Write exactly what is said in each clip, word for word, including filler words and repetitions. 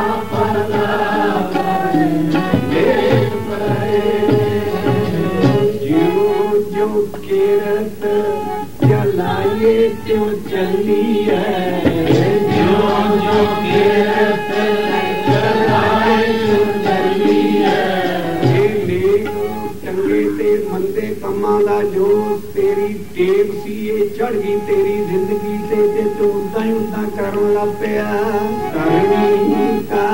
किरत चलाए जो चली है, जो जो किरत चलाए जो चली है। चंगे ते मंदे कमां दा जो तेरी टेक सी ये चढ़ गई तेरी जिंदगी ते, ते तू उदा ही उदा करन लग पिया। करनी का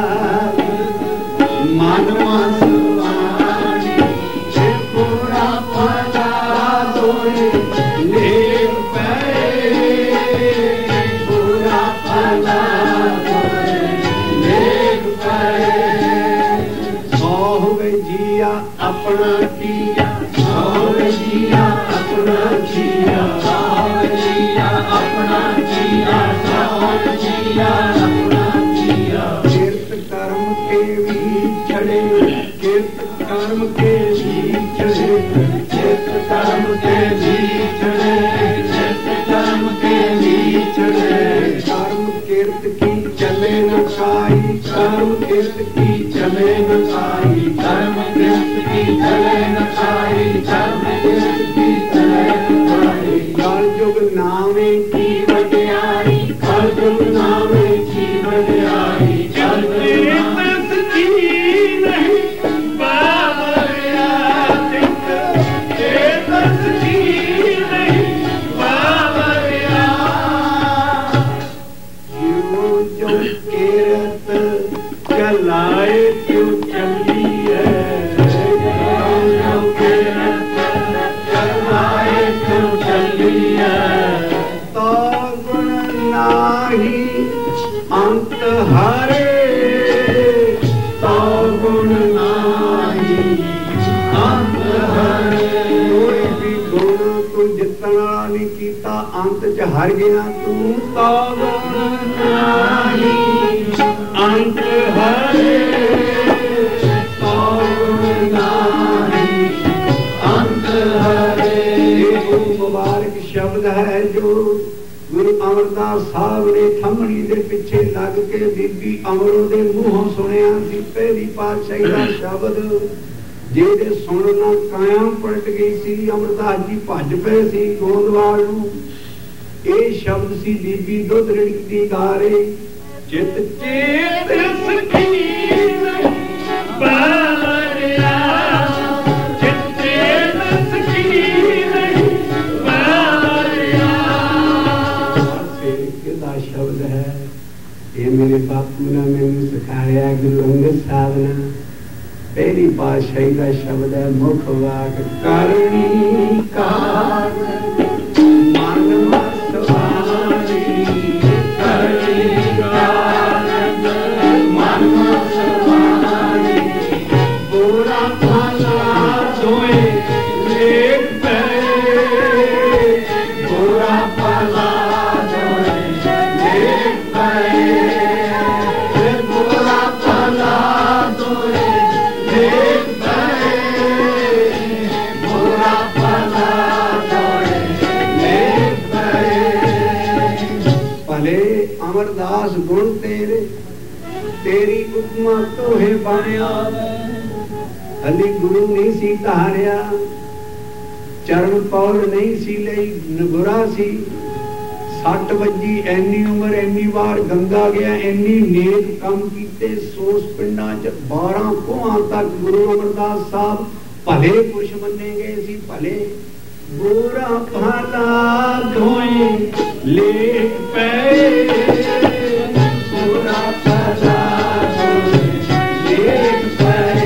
मन मसवानी पूरा फला दोए लेक पे, पूरा फला दोए लेक पे। सौ हुए जिया अपना किया, सौ जिया अपना जिया, सौ जिया अपना जिया, सौ जिया अपना जिया। किरत कर्म के भी छड़े, किरत कर्म के भी छड़े, किरत कर्म के भी छड़े, किरत कर्म के भी छड़े। कर्म किरत की चले न खाई, कर्म किरत की चले न खाई, कर्म किरत की चले न खाई, कर्म किरत की चले न खाई। कल युग नामे की वड्याई, कल युग नामे की वड्याई। चलाए क्यों चली है, चलाए क्यों चली है। तो गुण नाही अंत हरे, तो गुण नाही अंत हरे। कोई भी गुण तू जितना नहीं कीता अंत च हार गया तू। तो गुण नाही अंत हरे, तो गुण नाही अंत हरे। गुरु मुबारक शब्द है जो गुरु अमरदास साहब ने थमड़ी दे पिछे लग के बीबी अमरों दे मूहों सुनिया सी। पहली पातशाही दा शब्द जेदे सुनना कायम पलट गई सी। अमरदास जी भज पे सी गोंदवाल नूं। ये शब्द सी बीबी दुध रिड़कदी गा रही। चित चेत सकीन बावरिया, चित चेत सकीन बावरिया। किदा शब्द है ये मेरे बापू ने मैंने सिखाया गुरु अंगद साहब ने। पहली पातशाही का शब्द है मुख वाक करनी कार मन मसवानी करनी कार मन मसवानी। पूरा फला दोए लेक पे, पूरा फला दोए लेक पे, पूरा फला दोए लेक पे, पूरा फला दोए लेक पे। भले अमरदास गुण तेरे, तेरी उपमा तोहे बाणिया। हली गुरु नहीं सी धारिया, चरण पौल नहीं सी लई नगुरा सी। सट वजी एनी उम्र एनी बार गंगा गया, एनी नेक काम कीते। सोस पिंडा च बारह कोहां तक गुरु अमरदास साहब भले पुरुष मन्ने गए सी। भले बुरा भला दोए लेक पे, बुरा भला दोए लेक पे,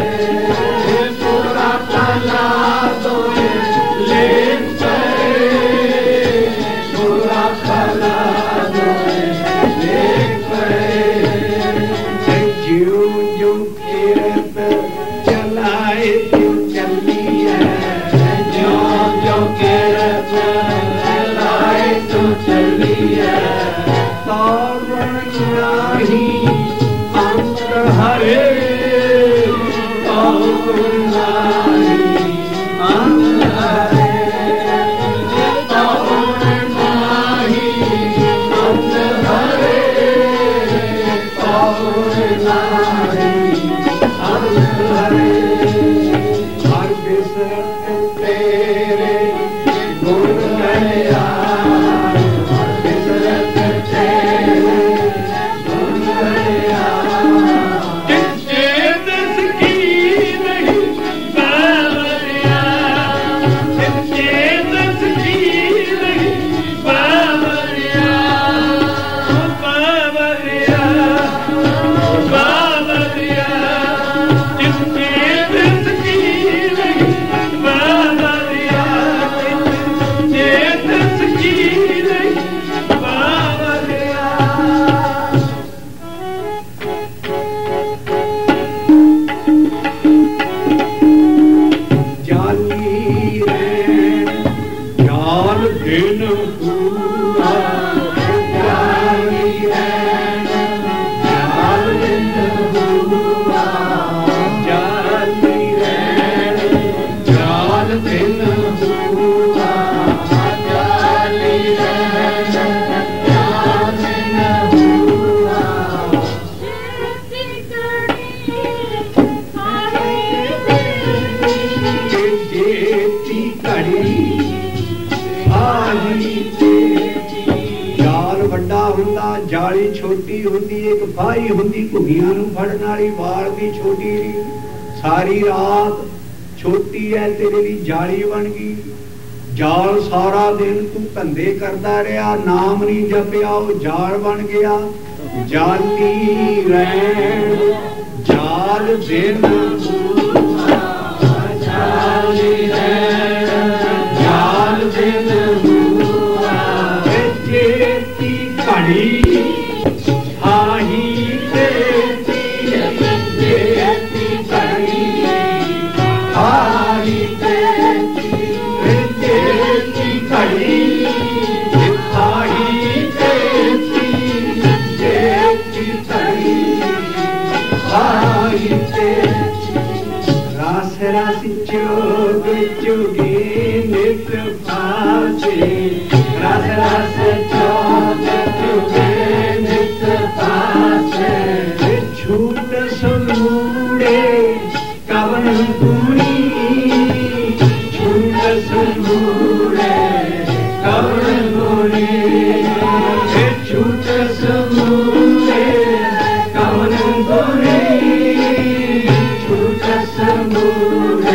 बुरा भला दोए लेक पे, बुरा भला दोए लेक पे। ज्यों ज्यों किरत चलाए क्यों चली है, ज्यों ज्यों किरत चलाए क्यों चली है। तो गुण नाही अंत हरे, तो गुण नाही अंत हरे, तो गुण नाही अंत हरे, तो जाली छोटी होती एक बाई होती घुगियां नूं फड़न वाली वाल भी छोटी सारी रात छोटी है तेरे लिए जाली बन गई जाल सारा दिन तू धंधे करता रहा नाम नहीं जपिया वो जाल बन गया जाली रैन जाल दिन जाली रैन जाल दिन चेती घड़ी चोग चुगी नित पासे रस रस चोग चुगे नित पासे छूट सुनूड़े कवन दूनी छूट सुनूड़े कवन दूनी छूट सुनूड़े कवन दूनी छूट सुनूड़े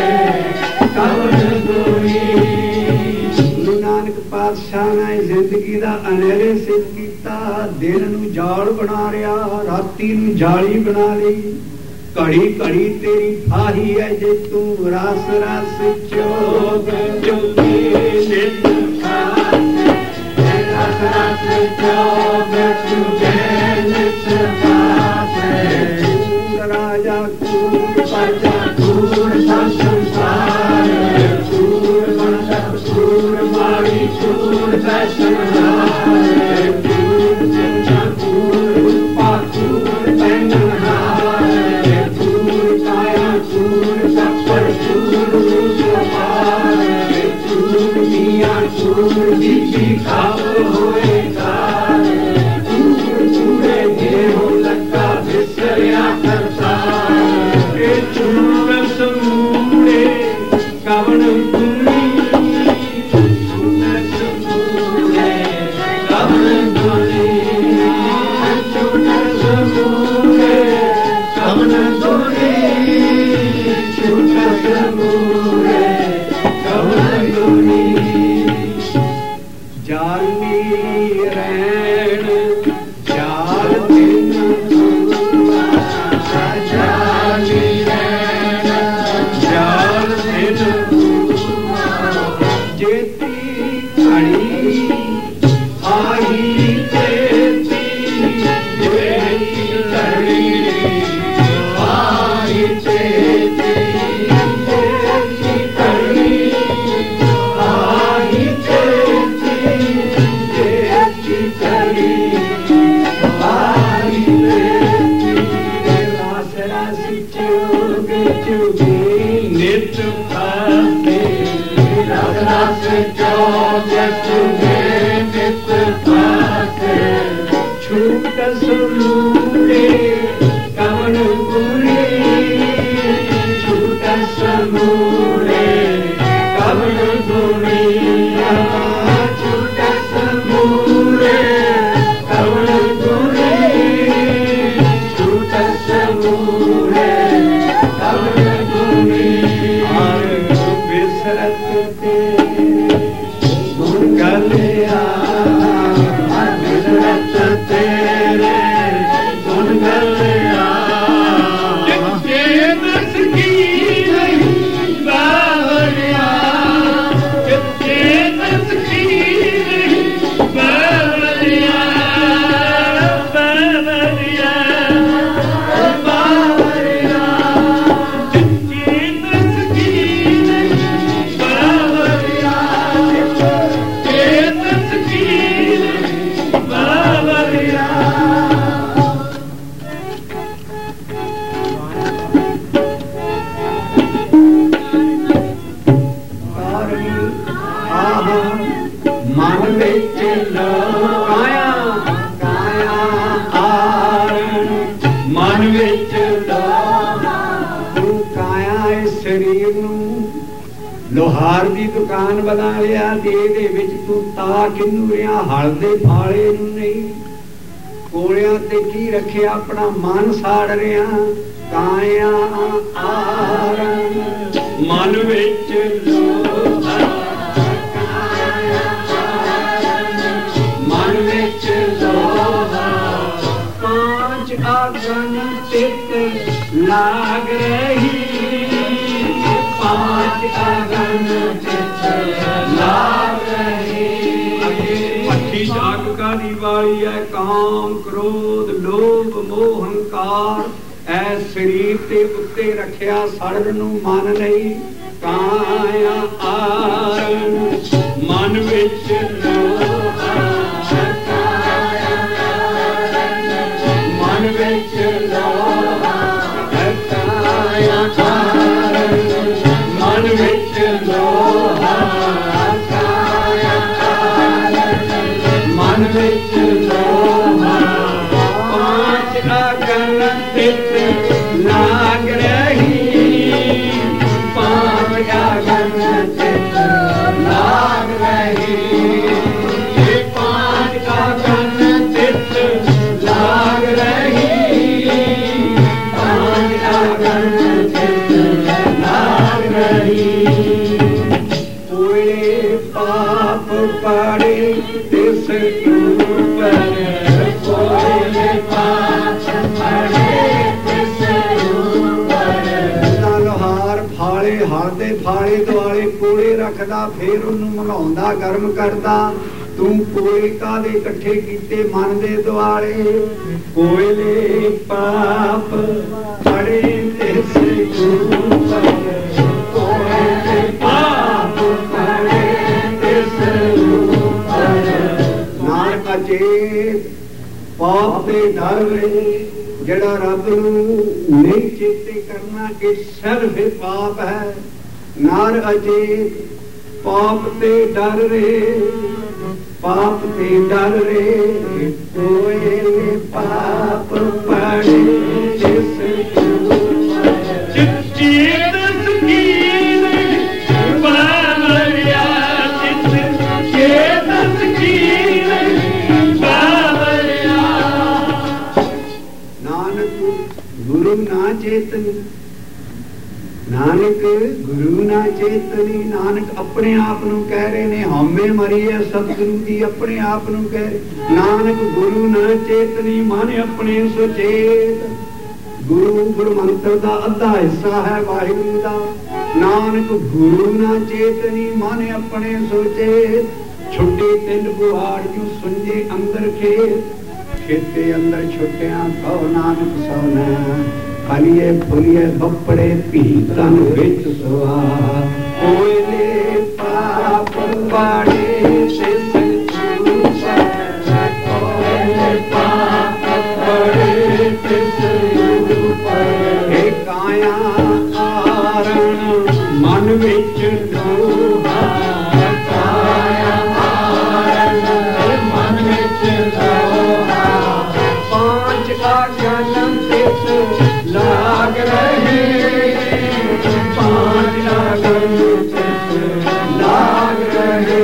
नानक पातशाह ने जिंदगी का अनेरे सिद्ध किया दिन नूं जाल बना रहा राती नूं जाली बना ली घड़ी घड़ी तेरी फाही है जे तू रस रस चोग चुगी नित पासे रस रस चोग चुगे नित पासे राजा कूड़ प्रजा कूड़ संसार कूड़ मंडप कूड़ माड़ी कूड़ वैष्णवार कूड़ चिंता कूड़ उपा कूड़ पैनहार कूड़ काया कूड़ सफर कूड़ रूपार कूड़ मियाँ कूड़ बीबी खाप होए कार कूड़ कूड़े गेहूं लगा बिसरिया करता चूड़ समूड़े कवन दूनी चूड़ समूड़े कवन दूनी चूड़ समूड़े कवन दूनी चूड़ समूड़े कवन दूनी जाली रैन जाल दिन जाली जेती घड़ी आई जेती जेती घड़ी आई जेती जेती घड़ी आई जेती जेती घड़ी आई जेती रस रस चुग चुगी नित पासे रस रस चोग चुगे नित पासे छूट सुनूड़े ਕਾਇਆ ਕਾਇਆ ਆਰਨ ਮਨ ਵਿੱਚ ਲੋਹਾ। ਤੂੰ ਕਾਇਆ ਇਸ ਸਰੀਰ ਨੂੰ ਲੋਹਾਰ ਦੀ ਦੁਕਾਨ ਬਣਾ ਲਿਆ ਤੇ ਇਹਦੇ ਵਿੱਚ ਤੂੰ ਤਾ ਕਿਹਨੂੰ ਰਿਹਾ? ਹਲਦੇ ਫਾਲੇ ਨੂੰ ਨਹੀਂ। ਕੋਲਿਆਂ ਤੇ ਕੀ ਰੱਖਿਆ? ਆਪਣਾ ਮਨ ਸਾੜ ਰਿਹਾ। ਕਾਇਆ ਆਰਨ ਮਨ ਵਿੱਚ ਲੋਹਾ, ਕਾਇਆ ਆਰਨ ਮਨ ਵਿੱਚ ਲੋਹਾ। ਪਾਂਚ ਆਗਨ ਚਿਤ ਲਾਗ ਰਹੀ, ਪਾਂਚ ਆਗਨ ਚਿਤ ਲਾਗ ਰਹੀ। ਭੱਠੀ ਜਾਗ ਕਾਹਦੀ ਵਾਲੀ ਹੈ? ਕਾਮ ਕ੍ਰੋਧ ਲੋਭ ਮੋਹ ਹੰਕਾਰ ਐ ਸਰੀਰ ਤੇ ਉੱਤੇ ਰੱਖਿਆ, ਸੜਨ ਨੂੰ ਮਨ ਨਹੀਂ। ਕਾਇਆ ਆਰਨ ਮਨ ਵਿੱਚ ਲੋਹਾ, ਕਾਇਆ ਆਰਨ ਮਨ ਵਿੱਚ ਲੋਹਾ। ਕਾਇਆ ਆਰਨ ਮਨ ਵਿੱਚ ਲੋਹਾ, ਕਾਇਆ ਆਰਨ ਮਨ ਵਿੱਚ ਲੋਹਾ। ਪਾਂਚ ਆਗਨ ਚਿਤ ਲਾਗ ਰਹੀ, ਪਾਂਚ ਆਗਨ ਚਿਤ ਲਾਗ ਰਹੀ। ਪਾਂਚ ਆਗਨ ਚਿਤ ਲਾਗ ਰਹੀ, ਪਾਂਚ ਆਗਨ ਚਿਤ ਲਾਗ ਰਹੀ। ਕੋਏ ਪਾਪ ਪਾੜੇ ਤਿਸ ਉੱਪਰ, ਕੋਏ ਪਾਪ ਪਾੜੇ ਤਿਸ ਉੱਪਰ। ਲੋਹਾਰ ਫਾਲੇ ਹਲਦੇ ਫਾਲੇ ਦੁਆਲੇ ਕੋਲੇ ਰੱਖਦਾ, ਫੇਰ ਉਹਨੂੰ ਮਲਾਉਂਦਾ ਗਰਮ ਕਰਦਾ। ਤੂੰ ਕੋਲੇ ਕਾਹਦੇ ਇਕੱਠੇ ਕੀਤੇ? ਮਨ ਦੇ ਦੁਆਲੇ। ਕੋਇਲੇ ਪਾਪ ਪਾੜੇ ਤਿਸ ਉੱਪਰ, ਕੋਇਲੇ ਪਾਪ ਪਾੜੇ ਤਿਸ ਉੱਪਰ। ਨਾਨਕ ਅਚੇਤ ਪਾਪ ਦੇ ਡਰ ਵੇ, ਜਿਹੜਾ ਰੱਬ ਨੂੰ ਨਹੀਂ ਚੇਤੇ ਕਰਨਾ, ਇਹ ਸਿਰਫ ਪਾਪ ਹੈ। ਨਾਰ ਅਚੇਤ ਪਾਪ ਤੇ ਡਰ ਰੇ, ਪਾਪ ਤੇ ਡਰ ਰੇ। ਕੋਏ ਪਾਪ ਪੜੇ ਜਿਸ ਚਿੱਤ ਸਕੀਨ ਬਾਵਰਿਆ, ਚਿੱਤ ਚੇਤ ਸਕੀਨ ਬਾਵਰਿਆ। ਨਾਨਕ ਗੁਰੂ ਨਾ ਚੇਤਨੀ, ਨਾਨਕ ਗੁਰੂ ਨਾ ਚੇਤਨੀ। ਨਾਨਕ ਆਪਣੇ ਆਪ ਨੂੰ ਕਹਿ ਰਹੇ ਨੇ, ਹਉਮੈ ਮਰੀ ਹੈ ਸਤਿਗੁਰੂ ਦੀ, ਆਪਣੇ ਆਪ ਨੂੰ ਕਹਿ ਰਹੇ। ਨਾਨਕ ਗੁਰੂ ਨਾ ਚੇਤਨੀ, ਮਨ ਆਪਣੇ ਸੁਚੇਤ। ਗੁਰੂ ਗੁਰਮੰਤਰ ਦਾ ਅੱਧਾ ਹਿੱਸਾ ਹੈ ਵਾਹਿਗੁਰੂ ਦਾ। ਨਾਨਕ ਗੁਰੂ ਨਾ ਚੇਤਨੀ, ਮਨ ਆਪਣੇ ਸੁਚੇਤ। ਛੁੱਟੇ ਤਿੰਨ ਬੁਹਾੜ ਜੂ ਸੁੰਝੇ ਅੰਦਰ ਖੇਤ, ਖੇਤੇ ਅੰਦਰ ਛੁੱਟਿਆ ਕਹੋ ਨਾਨਕ ਸੋਨਾ। ਫਲੀਏ ਫੁਲੀਏ ਬੱਪੜੇ ਭੀ ਤਨ ਵਿੱਚ ਸੁਆ, ਕੋਇਲੇ ਪਾਪ ਪਾੜੇ ਤਿਸ ਉੱਪਰ, ਕੋਇਲੇ ਪਾਪ ਪਾੜੇ ਤਿਸ ਉੱਪਰ। ਇਹ ਕਾਇਆ ਆਰਨ ਮਨ ਵਿੱਚ ਲੋਹਾ, ਕਾਇਆ ਆਰਨ ਮਨ ਵਿੱਚ ਲੋਹਾ। ਪਾਂਚ ਆਗਨ ਤਿਸ ਲਾਗ ਰਹੇ, ਪਾਂਚ ਆਗਨ ਤਿਸ ਲਾਗ ਰਹੇ।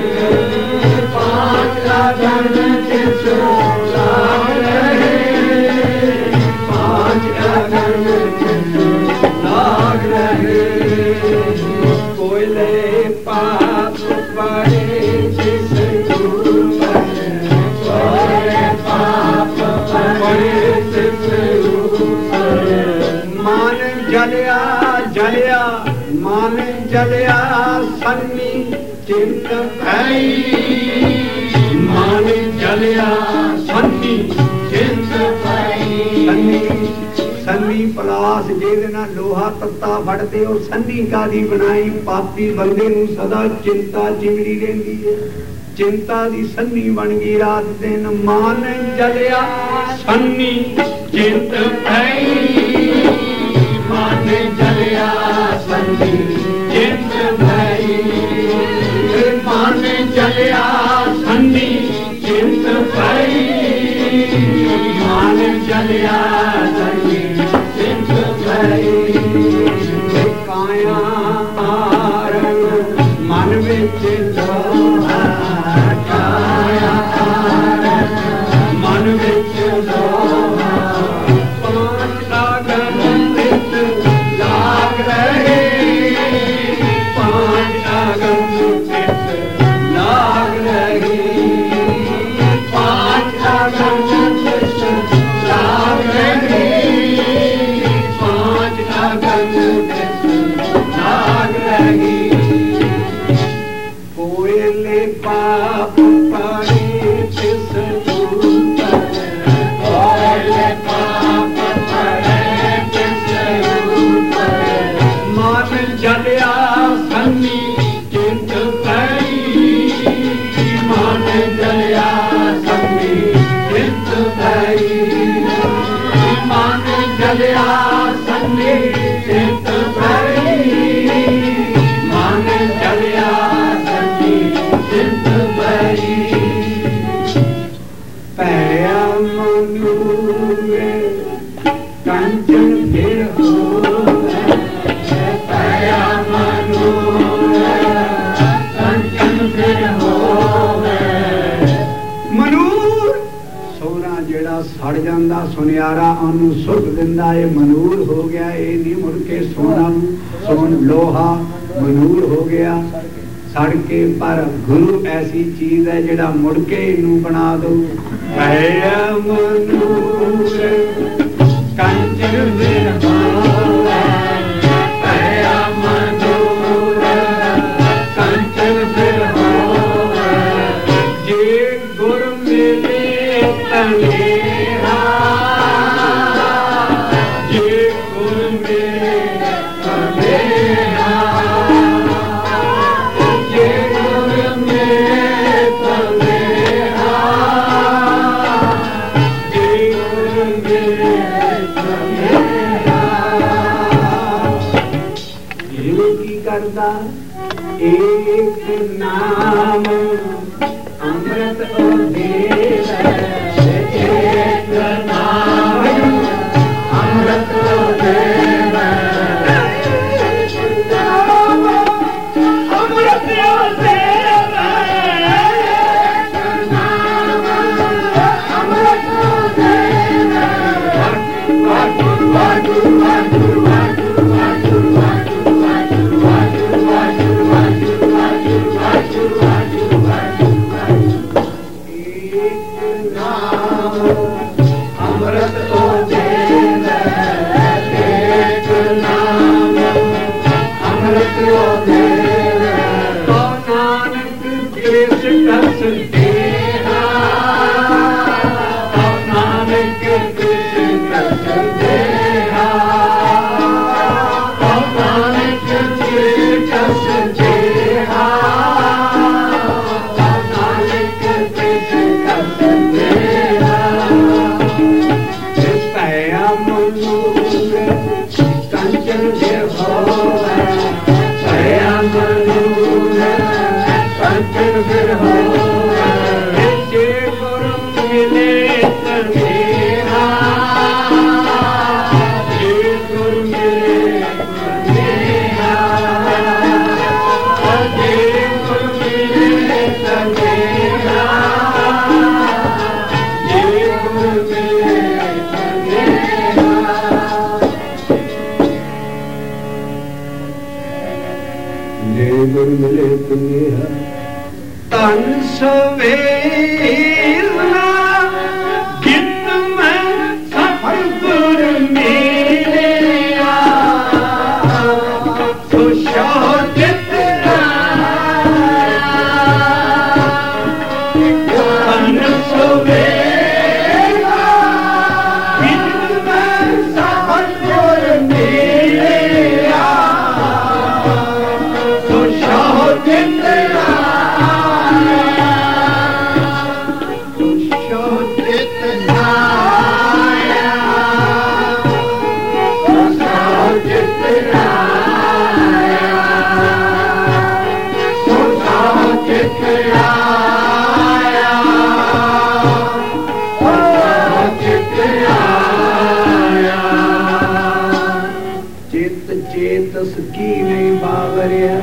ਪਾਂਚ ਆਗਨ ਤਿਸ ਲਾਗ ਰਹੇ, ਪਾਂਚ ਆਗਨ ਤਿਸ ਲਾਗ ਰਹੇ। ਕੋਇਲੇ ਪਾਪ ਪੜੇ ਤਿਸ ਉੱਪਰ, ਕੋਇਲੇ ਪਾਪ ਪੜੇ ਤਿਸ ਉੱਪਰ। ਮਨ ਜਲਿਆ ਜਲਿਆ ਮਨ ਜਲਿਆ ਸੰਨੀ ਚਿੰਤ ਭਈ, ਮਨ ਜਲਿਆ ਸੰਨੀ ਚਿੰਤ ਭਈ। ਸੰਨੀ ਸੰਨੀ ਪਲਾਸ ਜਿਹਦੇ ਨਾਲ ਲੋਹਾ ਤੱਤਾ ਫੜਦੇ, ਉਹ ਸੰਨੀ ਕਾਦੀ ਬਣਾਈ? ਪਾਪੀ ਬੰਦੇ ਨੂੰ ਸਦਾ ਚਿੰਤਾ ਚਿਮੜੀ ਰਹਿੰਦੀ ਹੈ, ਚਿੰਤਾ ਦੀ ਸੰਨੀ ਬਣ ਗਈ ਰਾਤ ਦਿਨ। ਮਨ ਜਲਿਆ ਸੰਨੀ ਚਿੰਤ ਭਈ, ਮਨ ਜਲਿਆ ਸੰਨੀ ਚਿੰਤ ਭਈ। ਮਨ ਜਲਿਆ ਸੰਨੀ जलिया संगी सिंध भई काया आरण मन विच लोहा काया आरण मन विच लोहा पांच आगन विच लाग रहे पांच आगन विच लाग रहे पांच आगन विच लाग रहे पांच आगन विच लाग रहे कोयले पाप पड़े तिस ऊपर कोयले पाप पड़े तिस ऊपर मन जलिया सन्नी चिंत भई मन जलिया सन्नी चिंत भई मन जलिया सन्नी चिंत भई मन जलिया सन्नी चिंत भई पैया मनुए कंचन फिर होवे पैया मनुए कंचन फिर होवे मनूर सोना ਜਿਹੜਾ ਸੜ ਜਾਂਦਾ ਸੁਨਿਆਰਾ ਉਹਨੂੰ ਸੁੱਟ ਦਿੰਦਾ ਏ ਮਨੂਰ ਹੋ ਗਿਆ ਇਹ ਨਹੀਂ ਮੁੜ ਕੇ ਸੋਨਾ ਸੋਨ ਲੋਹਾ ਮਨੂਰ ਹੋ ਗਿਆ ਸੜ ਕੇ ਪਰ ਗੁਰੂ ਐਸੀ ਚੀਜ਼ ਹੈ ਜਿਹੜਾ ਮੁੜ ਕੇ ਇਹਨੂੰ ਬਣਾ ਦੋ ਭਇਆ ਮਨੂਰ ਕੰਚਨ ਫਿਰ ਹੋਵੇ ਭਇਆ ਮਨੂਰ ਕੰਚਨ ਫਿਰ ਹੋਵੇ ਜੇ ਗੁਰ ਮਿਲੇ ਤਨੇਹਾ ਜੇ ਗੁਰ ਮਿਲੇ ਤਨੇਹਾ ਜੇ ਗੁਰ ਮਿਲੇ ਤਨੇਹਾ ਜੇ ਗੁਰ ਮਿਲੇ ਤਨੇਹਾ ਇਹ ਕੀ ਕਰਦਾ ਇੱਕ ਨਾਮ ਅੰਮ੍ਰਿਤ ਉਦੇਵ ਇੱਕ ਨਾਮ ਅੰਮ੍ਰਿਤ ਉਦੇਵ ਅੰਮ੍ਰਿਤ ਉਦੇਵ ਨਾਮ ਅੰਮ੍ਰਿਤ ਉਦੇਵ ਵਾਹਿਗੁਰੂ ਵਾਹਿਗੁਰੂ ਵਾਹਿਗੁਰੂ ਵਾਹਿਗੁਰੂ ਵਾਹਿਗੁਰੂ ਵਾਹਿਗੁਰੂ ਵਾਹਿਗੁਰੂ ਵਾਹਿਗੁਰੂ ਵਾਹਿਗੁਰੂ ਵਾਹਿਗੁਰੂ ਵਾਹਿਗੁਰੂ ਅੰਮ੍ਰਿਤ ਉਦੇਵ ਇੱਕ ਨਾਮ ਅੰਮ੍ਰਿਤ ਉਦੇਵ ਤੋ ਨਾਨਕ ਕੇਸ ਕਸ ਦੇਹਾ ਤੋ ਨਾਨਕ ਕੇਸ ਕਸ ਦੇਹਾ ਤੋ ਨਾਨਕ ਕੇਸ ਕਸ ਦੇਹਾ ਤੋ ਨਾਨਕ ਕੇਸ ਕਸ ਦੇਹਾ ਭਇਆ ਮਨੂਰ ਕੰਚਨ ਫਿਰ ਹੋਵੇ ਭਇਆ ਮਨੂਰ ਕੰਚਨ ਫਿਰ ਹੋਵੇ ਜੇ ਗੁਰ ਮਿਲੇ ਤਨੇਹਾ ਜੇ ਗੁਰ ਮਿਲੇ ਤਨੇਹਾ ਜੇ ਗੁਰ ਮਿਲੇ ਤਨੇਹਾ ਜੇ ਗੁਰ ਮਿਲੇ ਜੇ ਗੁਰ ਮਿਲੇ ਤਨੇਹਾ ਤਨ ਸਵੇਲਾ ਗਿਤ ਮੈਂ ਸਫਲ ਗੁਰ ਮਿਲਿਆ ਖੁਸ਼ੋ ਜਿਤਨਾ ਤਨ ਸਵੇਲਾ ਗਿਤ ਮੈਂ ਸਫਲ ਗੁਰ ਮਿਲਿਆ ਖੁਸ਼ੋ ਜਿਤਨਾ ਖੁਸ਼ੋ ਜਿਤਨਾ की नहीं बावरिया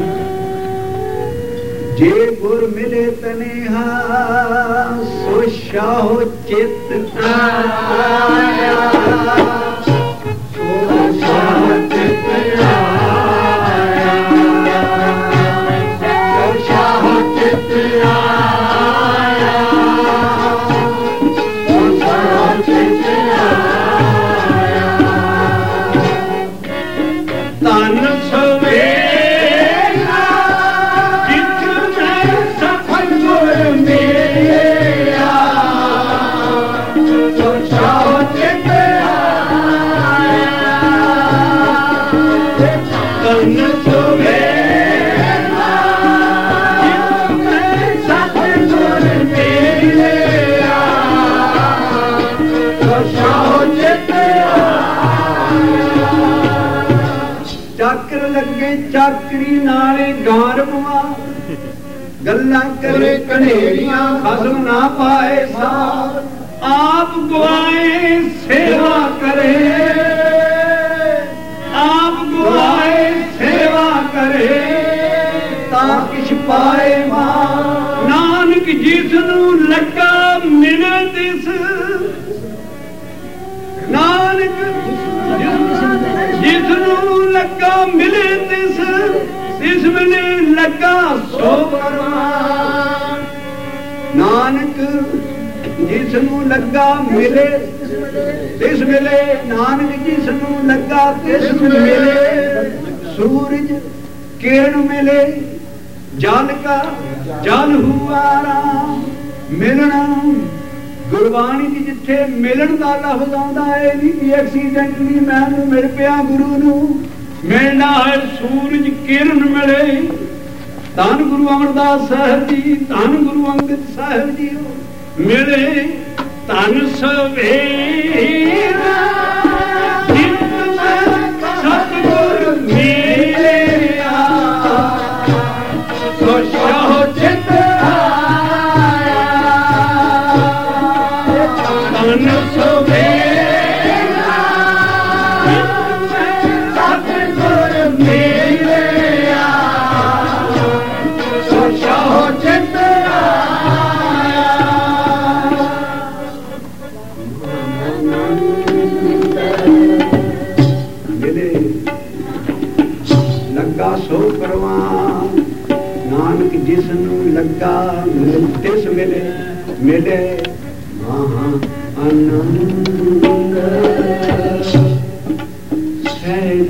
जे गुर मिले तनेहा सो शाहो चित आया सो शाहो चित आया सो शाहो चित आया सो शाहो चित आया तन सवेला जित में सफल गुर मिलिया सो शाहो चित आया तन सवेला जित में सफल गुर मिलिया सो शाहो चित ਚੱਕਰ ਲੱਗੇ ਚਾਕਰੀ ਨਾਲੇ ਗਾਰਮਵਾ ਗੱਲਾਂ ਕਰੇ ਕਨੇਰੀਆਂ ਖਸਮ ਨਾ ਪਾਏ ਸਾਥ ਆਪ ਗਵਾਏ ਸੇਵਾ ਕਰੇ ਆਪ ਗਵਾਏ ਸੇਵਾ ਕਰੇ ਤਾਂ ਕਿਛ ਪਾਏ ਮਾਂ ਨਾਨਕ ਜਿਸ ਨੂੰ ਲੱਗਾ ਮਿਲੇ ਤਿਸ ਨਾਨਕ ਜਿਸ ਨੂੰ ਲੱਗਾ ਮਿਲੇ ਤਿਸ ਇਸ ਵੇਲੇ ਲੱਗਾ ਸੋ ਕਰਵਾਂ ਨਾਨਕ ਜਿਸ ਨੂੰ ਲੱਗਾ ਮਿਲੇ ਤਿਸ ਵੇਲੇ ਨਾਨਕ ਜਿਸ ਨੂੰ ਲੱਗਾ ਤਿਸ ਮਿਲੇ ਸੂਰਜ ਕਿਰਨ ਮਿਲੇ ਜਲ ਕਾ ਜਲ ਹੁਆ ਰਾਮ ਮਿਲਣਾ ਗੁਰਬਾਣੀ ਦੀ ਜਿੱਥੇ ਮਿਲਣ ਦਾ ਲਫ਼ਜ਼ ਆਉਂਦਾ ਹੈ ਨਹੀਂ ਵੀ ਐਕਸੀਡੈਂਟਲੀ ਮੈਨੂੰ ਮਿਲ ਪਿਆ ਗੁਰੂ ਨੂੰ ਮਿਲਣਾ ਹੈ ਸੂਰਜ ਕਿਰਨ ਮਿਲੇ ਧੰਨ ਗੁਰੂ ਅਮਰਦਾਸ ਸਾਹਿਬ ਜੀ ਧੰਨ ਗੁਰੂ ਅੰਗਦ ਸਾਹਿਬ ਜੀ ਮਿਲੇ ਧੰਨ ਸਵੇਰਾ ਜਿਤ ਮੈਂ ਸਤਿਗੁਰ ਮਿਲਿਆ ਸੋ ਸ਼ਾਹੋ ਚਿਤ ਧੰਨ ਸਵੇਰਾ ਜਿਤ ਮੈਂ ਸਤਿਗੁਰ ਮਿਲਿਆ ਸੋ ਸ਼ਾਹੋ ਚਿਤ ਆਇਆ ਮਿਲੇ ਲੱਗਾ ਸੋ ਕਰਵਾਂ ਨਾਨਕ ਜਿਸ ਨੂੰ ਲੱਗਾ ਤਿਸ ਮਿਲੇ ਮਿਲੇ ਮਹਾ ਆਨੰਦ ਸਹਿਜ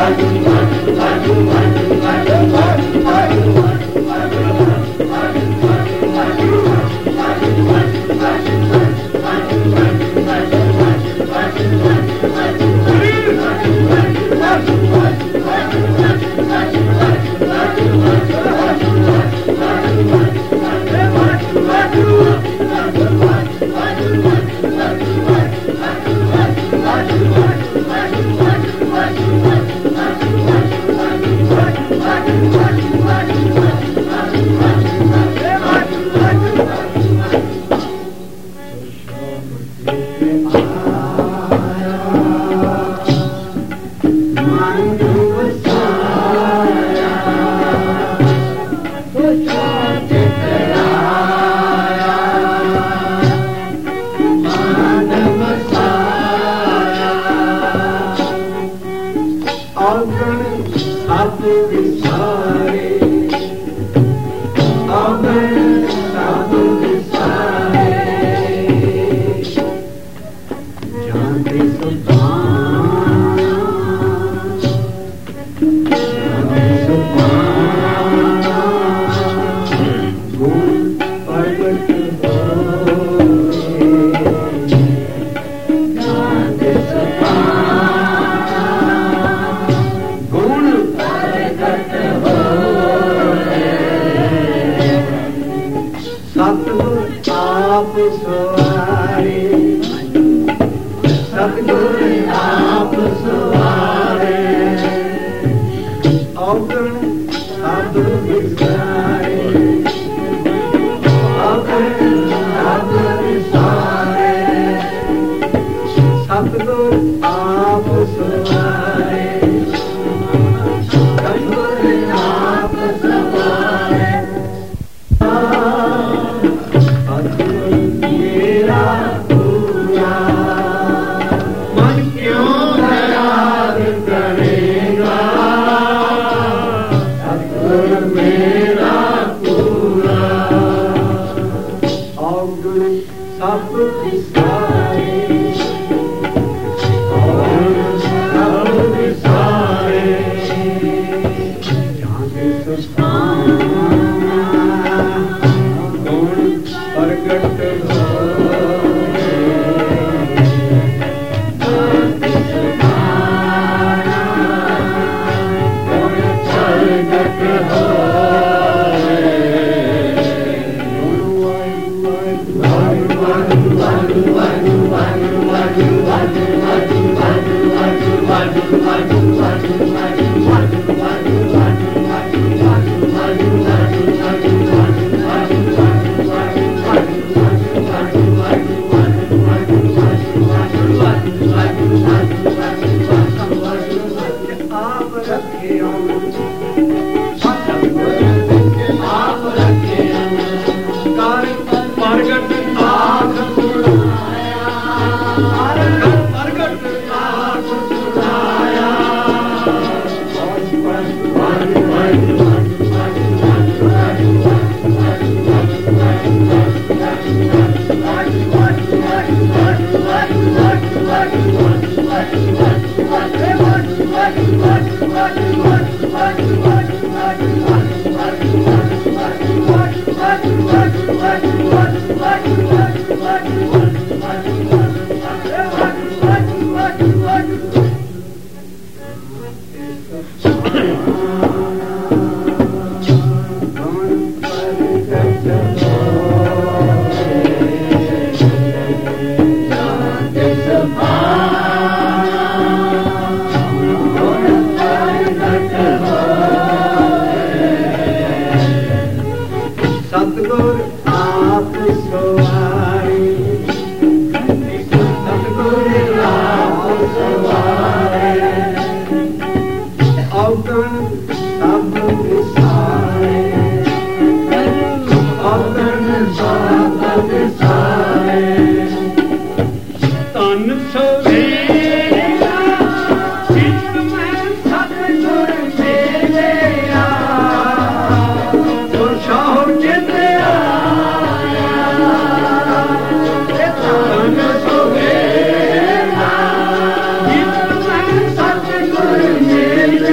Thank you.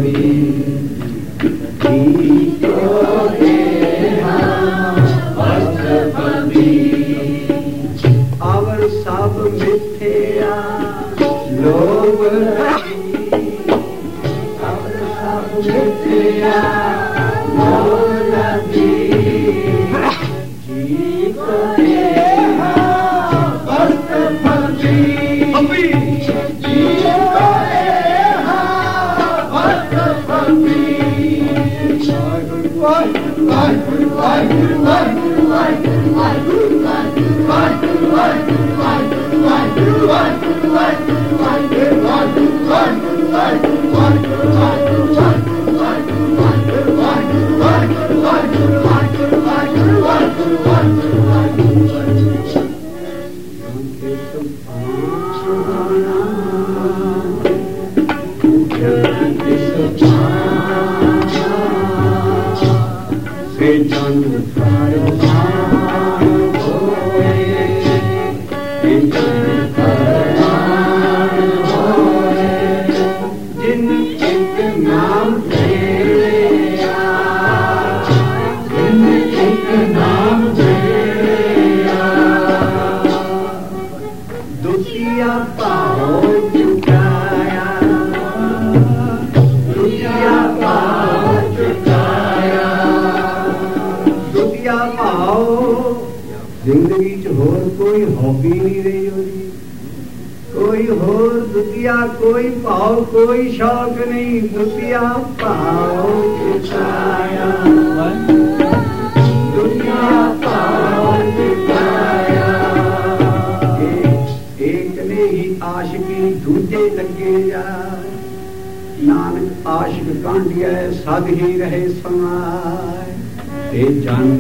अवर सब मिथ्या लोभ अवर सब मिथ्या लोभ जीव वस्त फली जीव वस्त फली वाहिगुरु वाहिगुरु वाहिगुरु वाहिगुरु वाहिगुरु वाहिगुरु जिंदगी च होर कोई हॉबी नहीं रही होगी, कोई होर दुतिया कोई भाव कोई शौक नहीं, दुतिया भाव चुकाया दुतिया भाव चुकाया। एक ने ही आशिकी दूजे लगे जा, नानक आशिक कांडिया सद ही रहे समाय ते जन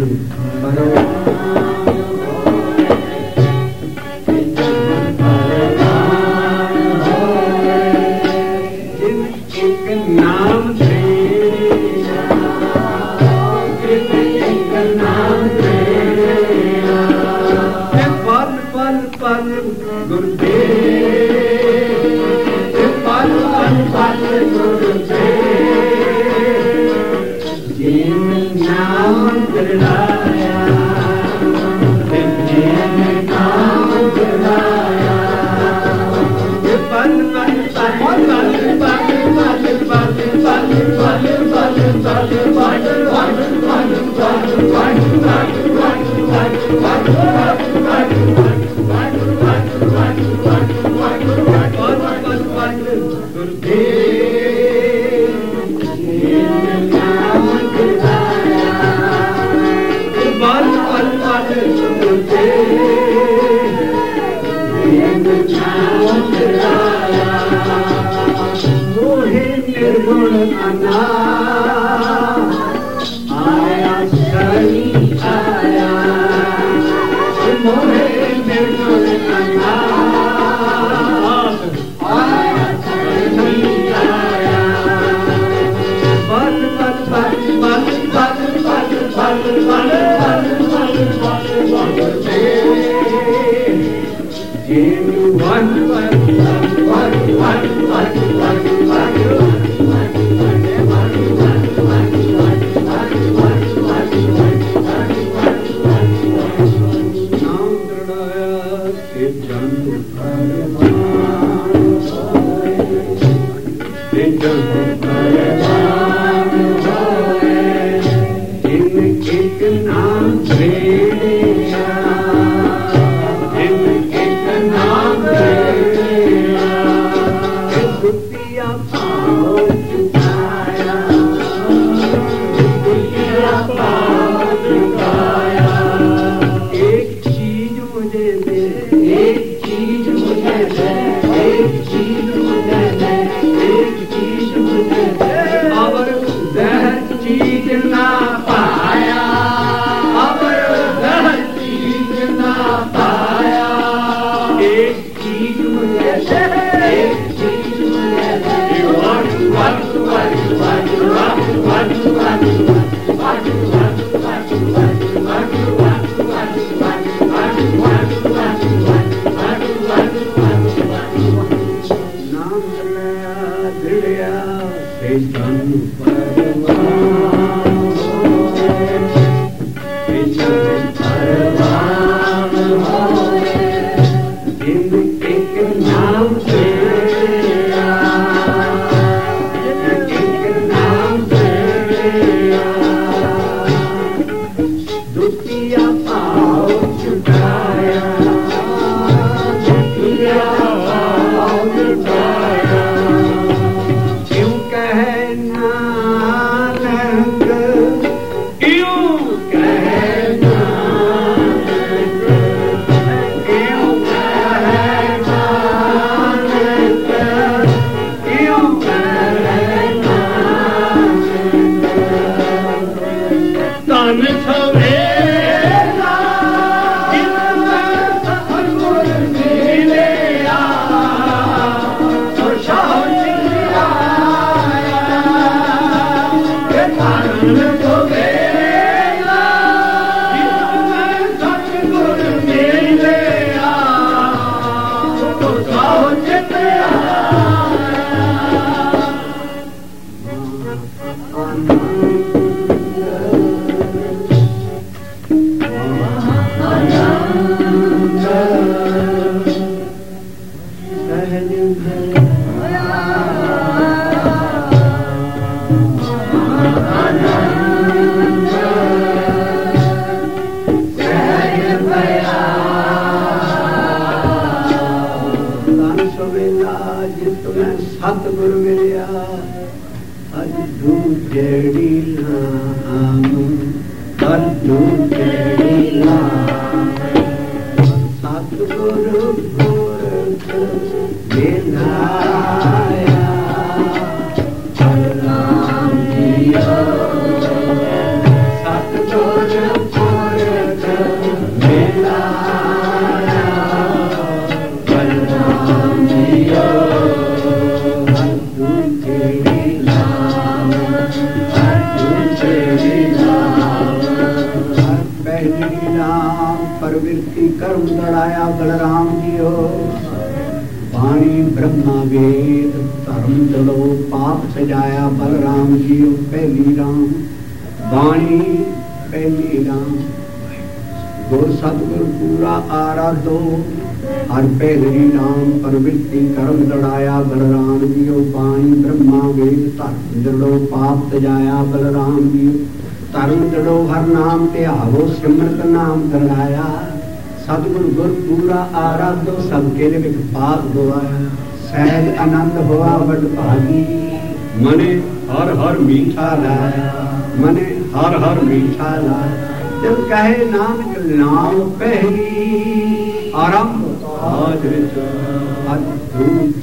मने हर हर मीठा लाया, मने हर हर मीठा लाया। जब कहे नानक नाम पहली आरंभ आज अद्भुत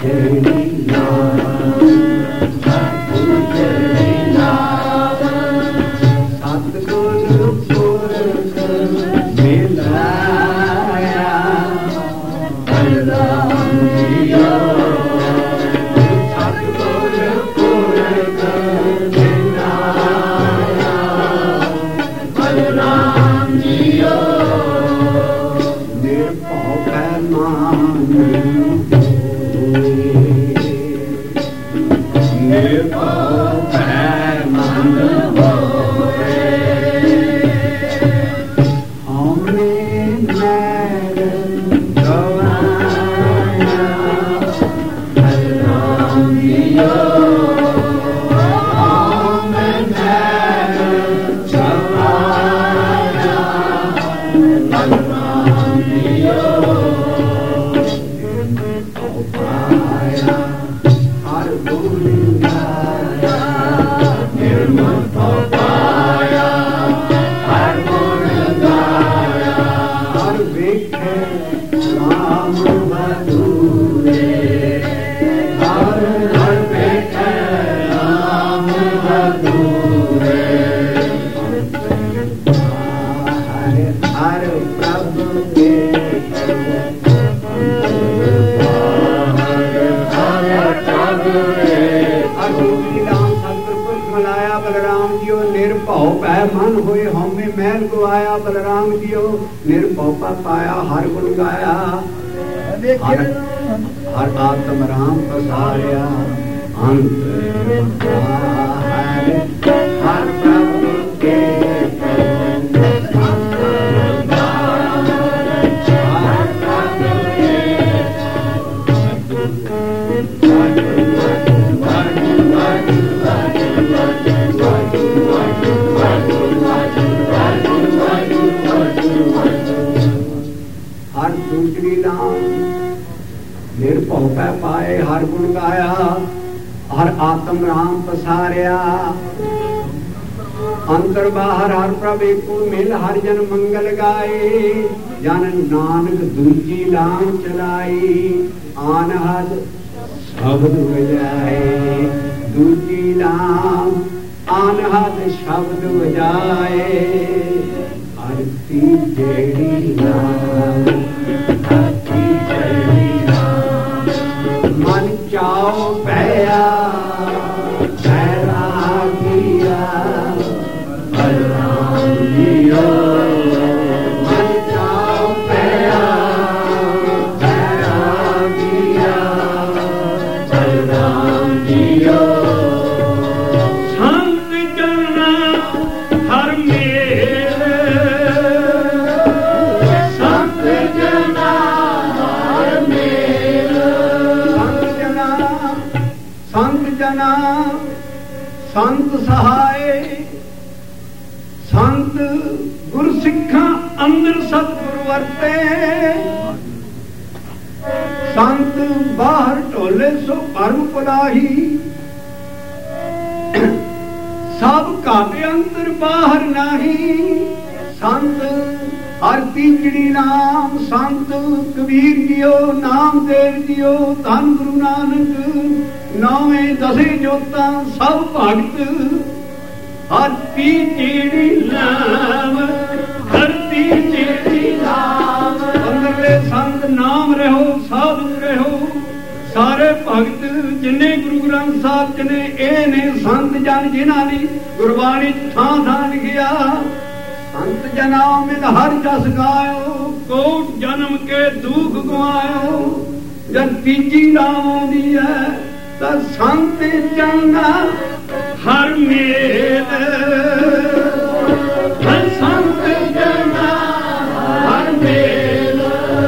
अंतर बाहर हर प्रभु के हर दूसरी नाम निर्भव पै पाए हर गुण गाया हर आत्म राम पसारिया अंतर बाहर हर प्रभ एको मिल हर जन मंगल गाए जन नानक दूजी लाम चलाई आन हद शब्द बजाए दूजी लाम आन हद शब्द बजाए आरती जेड़ी नाम आरती जेड़ी नाम मन चाओ भया भैरा किया बलराम जियो मन चाओ भया भैरा किया बलराम जियो संत जना हर मेल संत जना हर मेल संत जना संत जना संत सहाय संत गुर सिखा अंदर सतगुरु वरते संत बाहर ढोले सो भरम पलाही सब घाटे अंतर बाहर नाही संत हर तीजड़ी नाम संत कबीर जियो नामदेव जियो धन गुरु नानक नौवे दसे जोता सब भगत हर तीजड़ी नाम हर तीजड़ी नाम अंदरले संत नाम रहो साधु रहो सारे भगत जिन्ने गुरु ग्रंथ साहब च ने ਇਹ ਨੇ ਸੰਤ ਜਨ ਜਿਨ੍ਹਾਂ ਦੀ ਗੁਰਬਾਣੀ ਥਾਂ ਥਾਂ ਲਿਖਿਆ संत जना मिल हर जस गायो कोट जन्म के दुख गवायो जब तीजी नाम आउंदी है तो संत जना हर मेल संत जना हर मेल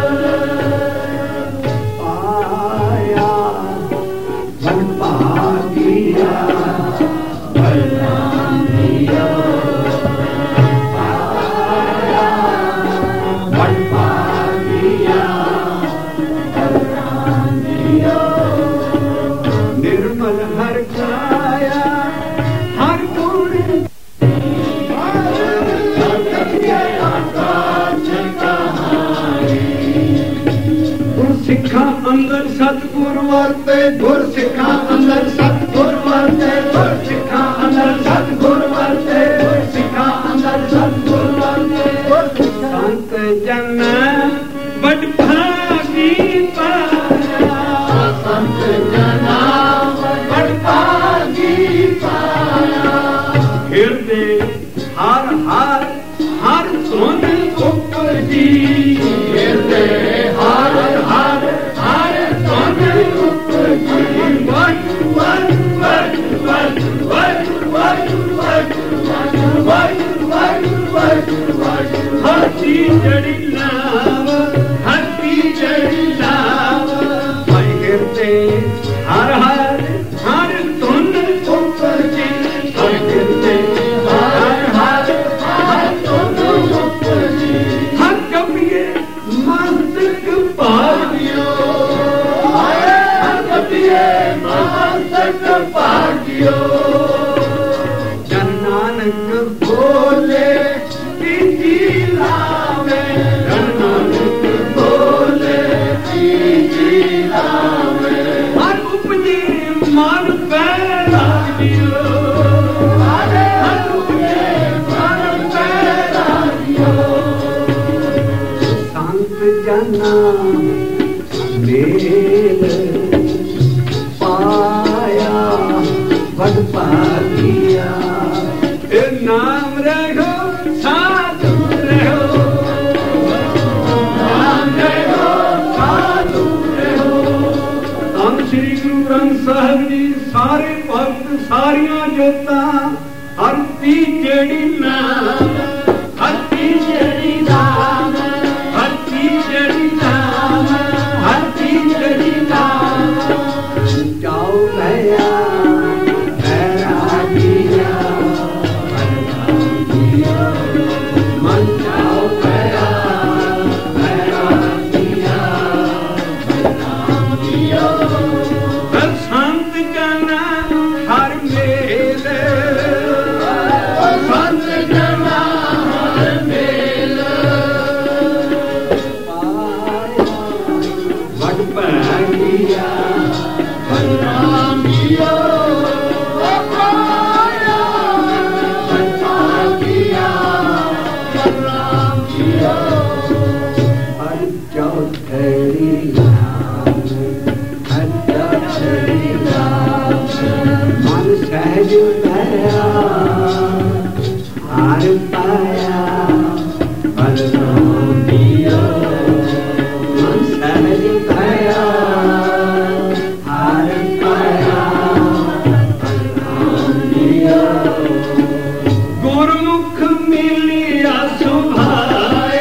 आया बन भागिया बलराम जियो निर्मल हर छाया हर गुण गुर सिखा अंदर सतगुर वरते गुर सिखा अंदर सतगुर वरते गुर सिखा अंदर सतगुर वरते गुर सिखा अंदर सतगुर वरते संत जन बड़ भागी पाया संत जना बड़ भागी पाया हिरदे हर हर हर सुन उपजी हिरदे हर हर हर सुन उपजी वट वट वट वट वट वट वट वट वट वट वट हसी जड़ी नाम हसी जड़ी नाम हिरदे हर हर हर सुन उपजी हिरदे हर हर हर सुन उपजी हर कबिए मस्तक भागियो हर कबिए मस्तक भागियो जन नानक बोले तीजी लावे जन नानक बोले तीजी लावे हर उपजी मन पैरा दियो हर उपजी मन पैरा दियो संत जना मेल पाया बड़ पागिया ए नाम रहो साधु रहो नाम रहो साधु रहो धन श्री गुरु ग्रंथ साहिब जी ਸਾਰੇ ਭਗਤ ਸਾਰੀਆਂ ਜੋਤਾਂ ਹਰ ਤੀਜੜੀ ਨਾਮ ਹਰ ਤੀਜੜੀ ਨਾਮ ਹਰ ਤੀਜੜੀ ਨਾਮ ਹਰ ਤੀਜੜੀ ਨਾਮ ਜਾਓ ਭਇਆ ਭੈਰਾ ਜੀਆ ਮਨ ਜਾਓ ਭਇਆ ਭੈਰਾ ਜੀਆ ਨਾਮ ਜੀਓ ਸੰਤ ਜਨਾ ਹਰ ਮੇਲੇ ਸੰਤ ਜਨਾ ਹਰ ਮੇਲੇ ਵਡ ਭੈਣੀਆ ਨਾਮ ਜੀਓ ਪਾਇਆ ਸੰਤਾਨੀਆ ਨਾਮ ਜੀਓ ਹਰ ਚੌਥੜੀ ਨਾਮ ਹਰ ਚੌਥੜੀ ਨਾਮ ਮਨ ਸਹਿਜ ਭਇਆ ਹਰ ਪਾਇਆ ਹਰ ਨਾਮ ਜੀਓ ਮਨ ਸਹਿਜ ਭਇਆ ਹਰ ਪਾਇਆ ਹਰ ਨਾਮ ਜੀਓ ਗੁਰਮੁਖ ਮਿਲਿਆ ਸੁਭਾਏ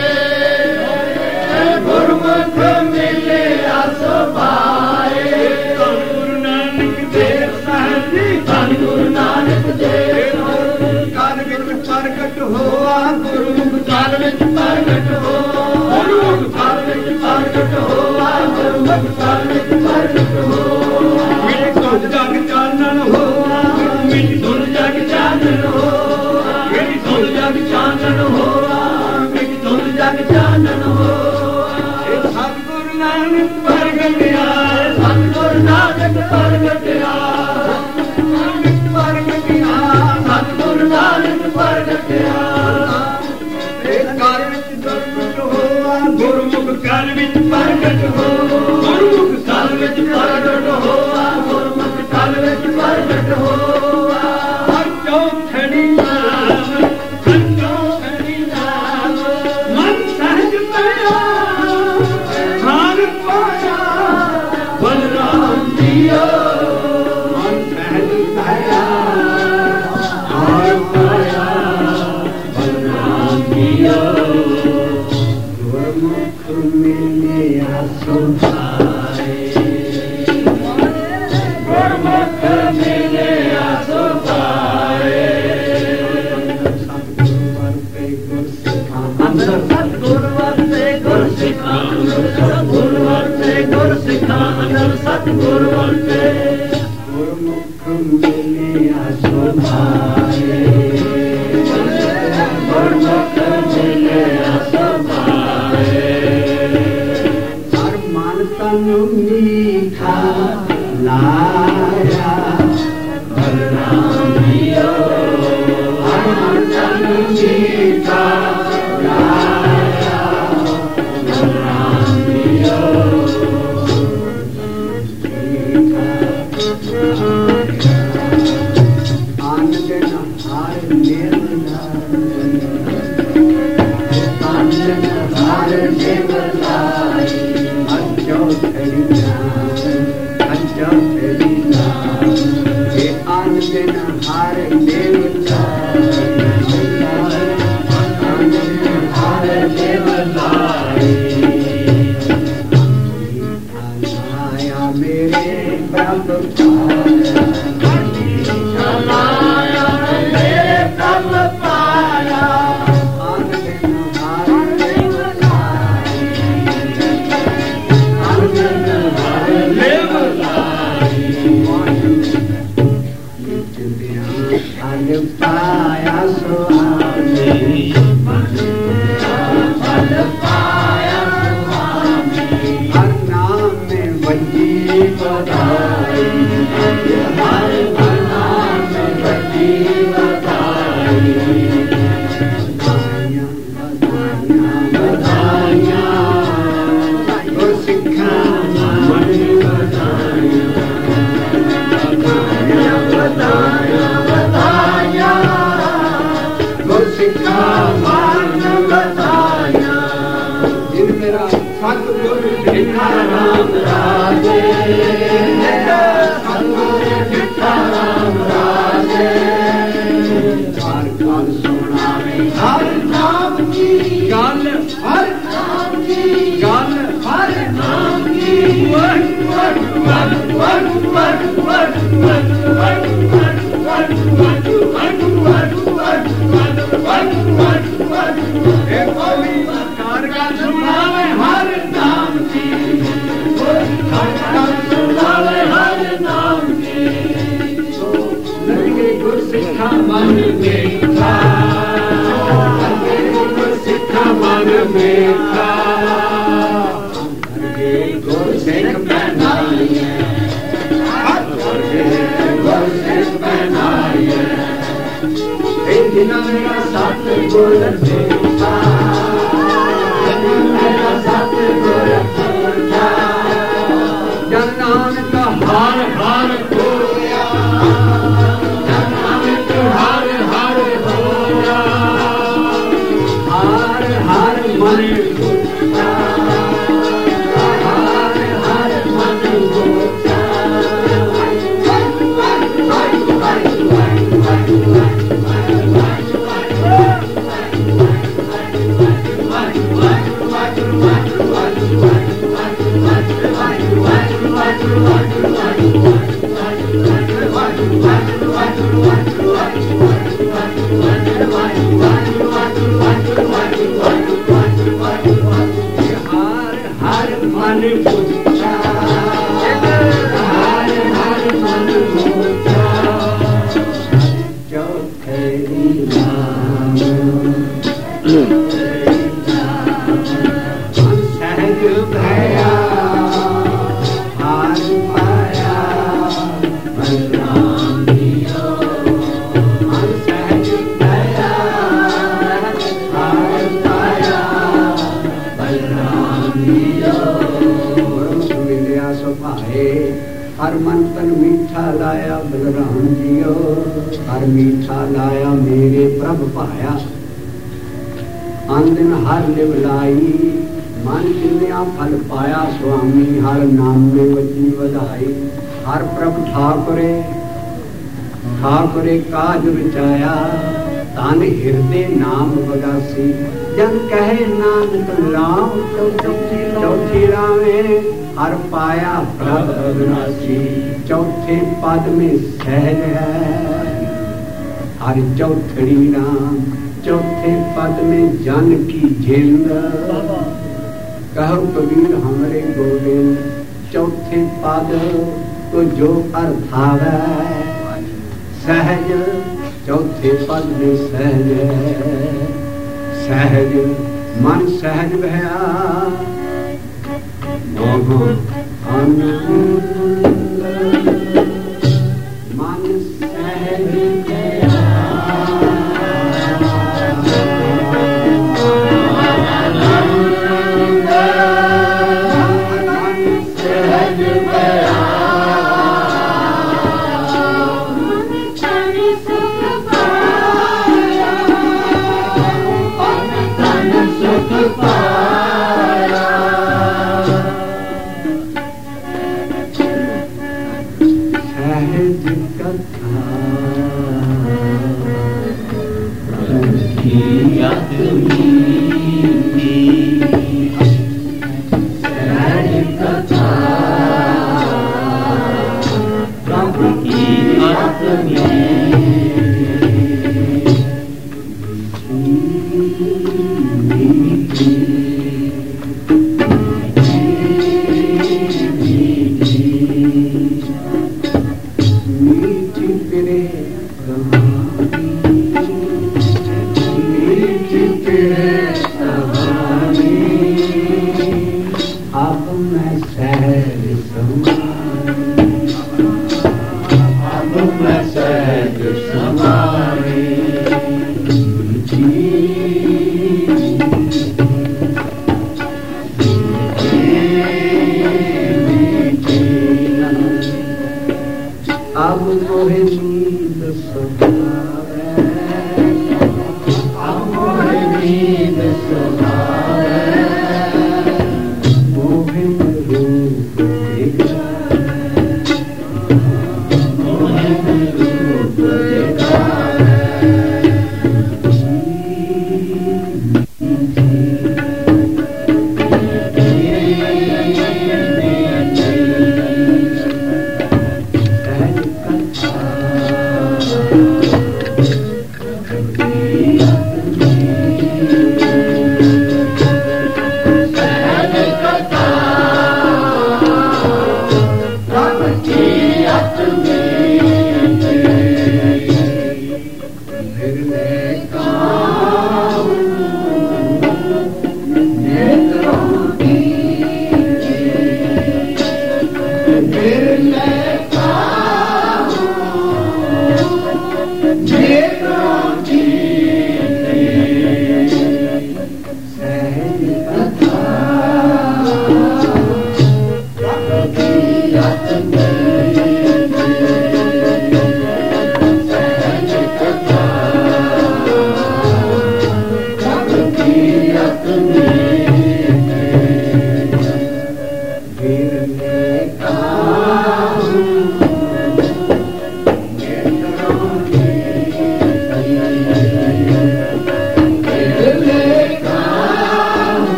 ਗੁਰਮੁਖ ਮਿਲਿਆ ਸੁਭਾਏ ਧੰਨ ਗੁਰੂ ਨਾਨਕ ਦੇਵ ਸਾਹਿਬ ਜੀ ਧੰਨ ਗੁਰੂ ਨਾਨਕ ਦੇਵ ਕਾਲ ਵਿੱਚ ਪ੍ਰਗਟ ਹੋਆ ਗੁਰਮੁਖ ਕਾਲ ਵਿੱਚ ਪ੍ਰਗਟ ਹੋਆ ਗੁਰਮੁਖ ਕਾਲ ਵਿੱਚ ਪ੍ਰਗਟ ਹੋਆ ਗੁਰਮੁਖ ਕਾਲ ਵਿੱਚ ਪ੍ਰਗਟ ਹੋਆ ਮਿਲ ਸੁਣ ਜਗ ਚਾਨਣ ਹੋਆ ਮਿਲ ਸੁਣ ਜਗ ਚਾਨਣ ਹੋਆ ਮਿਲ ਸੁਣ ਜਗ ਚਾਨਣ ਹੋਆ ਮਿਲ ਸੁਣ ਜਗ ਚਾਨਣ ਹੋਆ ਇਹ ਸਤਿਗੁਰੂ ਨਾਨਕ ਪ੍ਰਗਟ ਆਇਆ ਸਤਿਗੁਰੂ ਨਾਨਕ ਪ੍ਰਗਟ ਆਇਆ ਨਾਨਕ ਪ੍ਰਗਟ ਆਇਆ ਸਤਿਗੁਰੂ ਨਾਨਕ ਪ੍ਰਗਟ ਆਇਆ ਇਹ ਕਾਲ ਵਿੱਚ ਪ੍ਰਗਟ ਹੋਆ ਗੁਰਮੁਖ ਕਾਲ ਵਿੱਚ ਪ੍ਰਗਟ ਹੋਆ ਗੁਰਮੁਖ ਕਾਲ ਵਿੱਚ ਪ੍ਰਗਟ ਹੋਆ ਗੁਰਮੁਖ ਕਾਲ ਵਿੱਚ ਪ੍ਰਗਟ ਹੋਆ ਹਰ ਚੌਥੜੀ ਨਾਮ ਹਰ ਚੌਥੜੀ ਨਾਮ ਮਨ ਸਹਿਜ ਪਿਆ ਹਰ ਪਾਇਆ ਬਲਰਾਮ ਜੀਓ ਮਨ ਸਹਿਜ ਪਿਆ ਹਰ ਪਾਇਆ ਬਲਰਾਮ ਜੀਓ ਗੁਰਮੁਖ ਮਿਲਿਆ ਸੁਭਾਏ ਗੁਰਮੁਖ ਮਿਲਿਆ ਸੁਭਾਏ ਸਤਿਗੁਰੂ ਵਰਤੇ ਗੁਰ ਸਿੱਖਾਂ ਅੰਦਰ ਸਤਿਗੁਰੂ ਵਰਤੇ ਗੁਰ ਸਿੱਖਾਂ ਅੰਦਰ ਸਤਿਗੁਰੂ ਵਰਤੇ ਗੁਰ ਸਿੱਖਾਂ ਅੰਦਰ ਸਤਿਗੁਰੂ ਵਰਤੇ ਗੁਰਮੁਖ ਮਿਲਿਆ ਸੁਭਾਏ ਗੁਰਮੁਖ ਮਿਲਿਆ ਸੁਭਾਏ ਹਰ ਮਨ ਤਨ ਮੀਠਾ ਲਾਇਆ ਬਲਰਾਮ ਜੀਓ ਹਰ ਮਨ ਤਨ ਮੀਠਾ ਲਾਇਆ ਬਲਰਾਮ ਜੀਓ ਆਨੰਦ ਹਰ ਨਿਰਮਲਾ ਆਨੰਦ ਹਰ ਨਿਰਮਲਾ ਅੱਜੋ ਤੇਰੀ ਨਾਮ ਅੱਜੋ ਤੇਰੀ ਨਾਮ ਇਹ ਆਨੰਦ ਹਰ ਨਿਰਮਲਾ ਆਨੰਦ ਹਰ ਨਿਰਮਲਾ ਆਇਆ ਮੇਰੇ ਪ੍ਰਭ ਪਾਇਆ ਆਇਆ ਮੇਰੇ ਪ੍ਰਭ ਪਾਇਆ ਆਨੰਦ ਹਰ ਨਿਰਮਲਾ ਆਨੰਦ ਹਰ ਨਿਰਮਲਾ ਅਨ ਪਾਇਆ ਸੁਆਮੀ ਅਨ ਪਾਇਆ ਸੁਆਮੀ ਹਰ ਨਾਮ ਮੇ ਵੱਜੀ ਵਧਾਈ ਹਰ ਨਾਮ ਮੇ ਵੱਜੀ ਵਧਾਈ ਵਧਾਈਆਂ ਵਧਾਈਆਂ ਗੁਰ ਸਿੱਖਾਂ ਮਨ ਵਧਾਈਆਂ ਵਧਾਈਆਂ ਵਧਾਈਆਂ ਵਧਾਈਆਂ ਗੁਰ ਸਿੱਖਾਂ ਮਨ ਵਧਾਈਆਂ ਜਿਨ ਮੇਰਾ ਸਤਿਗੁਰ ਬਿਨਾ ਰਾਮ ਰਾਜੇ ਸਤਿਗੁਰ हर मन तन मीठा लाया बलराम जियो, हर मीठा लाया मेरे प्रभ पाया। आंदन हर लिव लाई मन किन्या फल पाया, स्वामी हर नाम में वचनी बधाई। हर प्रभ ठाकुरे ठाकुरे काज रचाया, तन हृदय नाम बगासी। जन कहे नानक राम चौथी रामे, हर पाया प्रभ अविनाशी। चौथे पद में सहज है हर चौथड़ी राम, चौथे पद में जन की जिंद। कहो कबीर हमरे गोविंद, चौथे पद तो जो अर्थ आवे सहज। चौथे पद में सहज सहज मन सहज भया, आनंद मन सहज भया।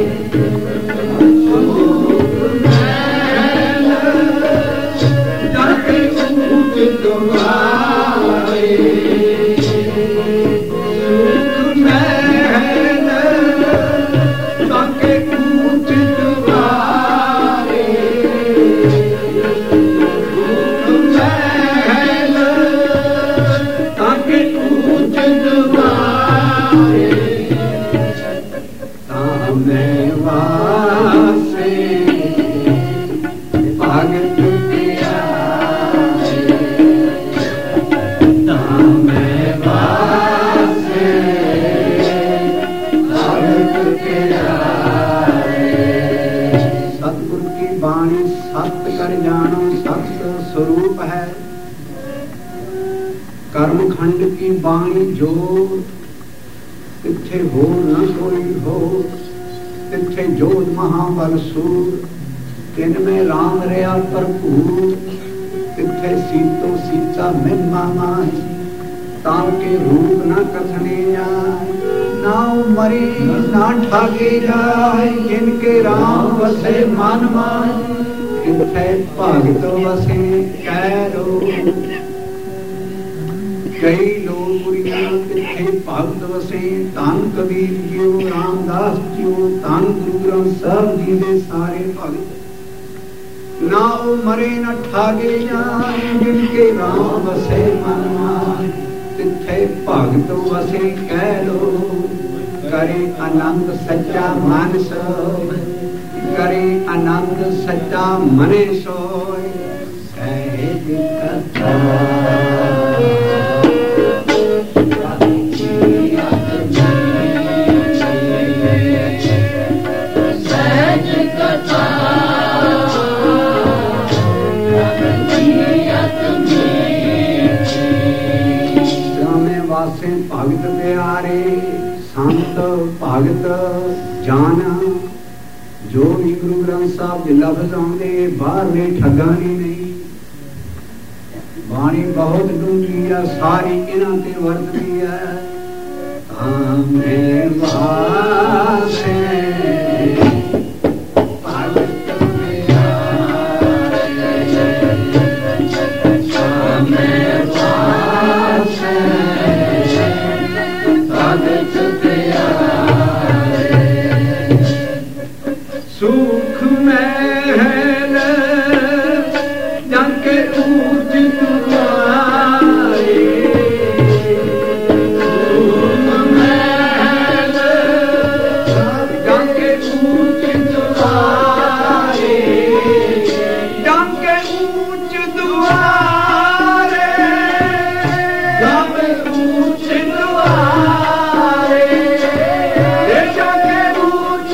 कर्मखंड की बाणी जो तिथे हो न कोई हो, तिथे जोध महाबल सूर इनमें राम रया भरपूर, तिथे सीतो सीता महिमा माही ताम के रूप न कथने जाए, ना मरी ना ठागे जाए जिनके राम वसे मन माही, तिथे भगत वसे कैरो कई लोग तिथे भगत वसे धन कबीर जियो रामदास जियो धन गुरु ग्रंथ साहब जी दे सारे भगत ना ओ मरे न ठागे जाए जिनके राम वसे मन माही, तिथे भगत वसे कह लो करे आनंद सच्चा मन सोय, करे आनंद सच्चा मने सोय सहज कथा। भगत प्यारे संत भगत जान जो भी गुरु ग्रंथ साहब के लफ्ज आते बाहर में ठगानी नहीं, बाणी बहुत डूंगी है सारी इन्हां ते वरतदी है। हमें वासे सुख महल जंके ऊंच तुम्हारे, सुख महल जंके ऊंच तुम्हारे, जंके ऊंच द्वारे, जंके ऊंच द्वारे, जंके ऊंच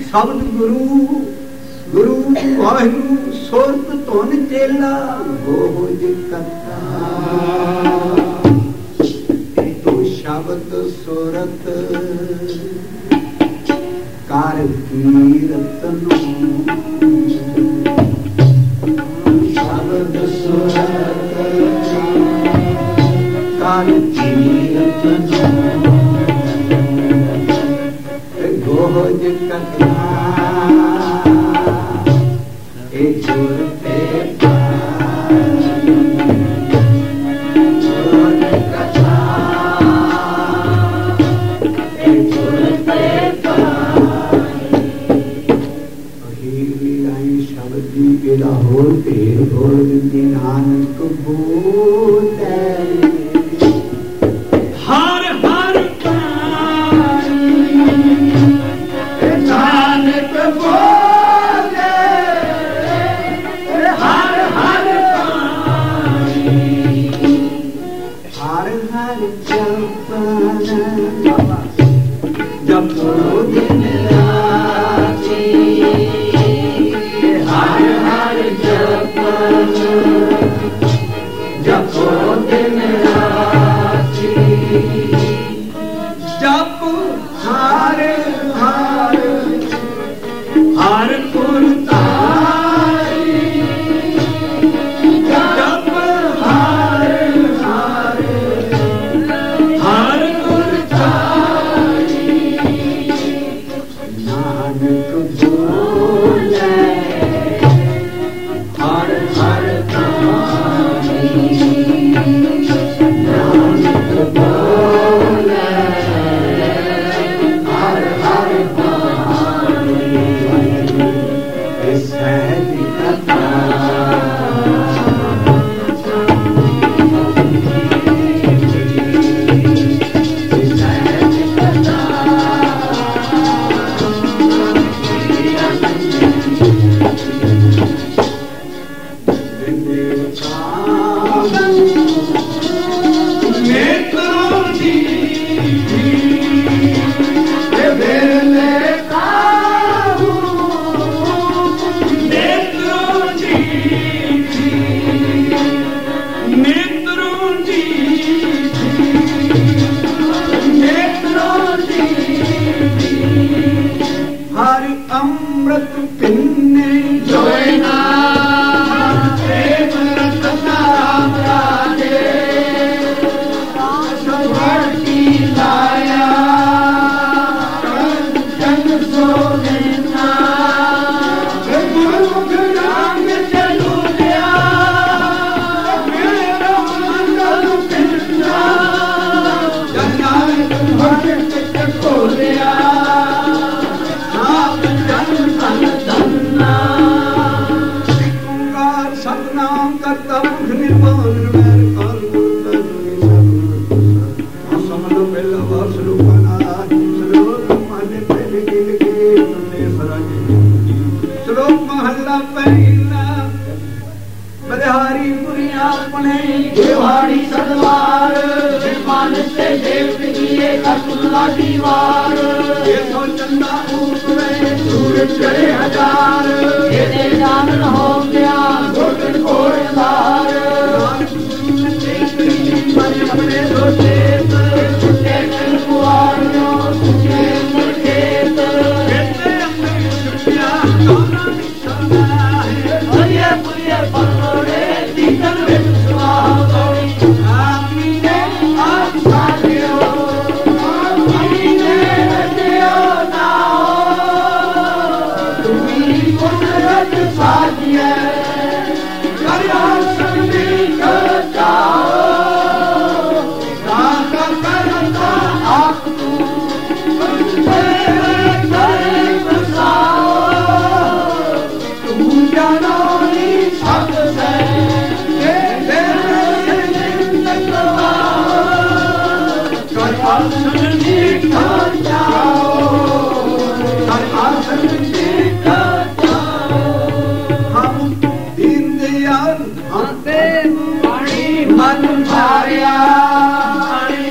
ਸ਼ਬਦ ਗੁਰੂ ਗੁਰੂ ਵਾਹਿਗੁਰੂ ਸੁਰਤ ਧੁਨ ਚੇਲਾ ਗੋਜ ਕਰਤਾ ਤੋ ਸ਼ਬਦ ਸੁਰਤ ਕਰ ਕੀਰਤ ਨੂੰ ਸ਼ਬਦ ਸੁਰਤ ਕਰ ਕੀਰਤ ਨੂੰ ਗੋਜ ਕਰਤਾ ਇਹ ਗੁਰ ਤੇ ਪਾਈ ਗੋਜ ਕਰਤਾ ਇਹ ਗੁਰ ਤੇ ਪਾਈ ਅਹੀ ਵੀ ਆਈ ਸ਼ਬਦ ਦੀ ਇਹਦਾ ਹੋਰ ਢੇਰ ਹੋਰ ਦਿੰਦੀ ਨਾਨਕ ਬੋਲੇ ਹਰ ਹਰ ਨਾਨਕ ਬੋਲੇ ਹਰ ਹਰ ਪਾਣੀ ਹਰ ਹਰ ਜਪਨਾ ਜਪੋ ਦਿਨ ਰਾਤੀ ਹਰ ਹਰ ਜਪਨਾ ਜਪੋ ਦਿਨ ਰਾਤੀ ਜਪ ਹਰ ਹਰ ਹਰ ਗੁਰ ਤਾਰੀ ਜਪ ਹਰ ਹਰ ਹਰ ਗੁਰ ਤਾਰੀ ਨਾਨਕ ਬੋਲੇ ਹਰ ਹਰ ਤਾਰੀ ਨਾਨਕ ਬੋਲੇ ਹਰ ਹਰ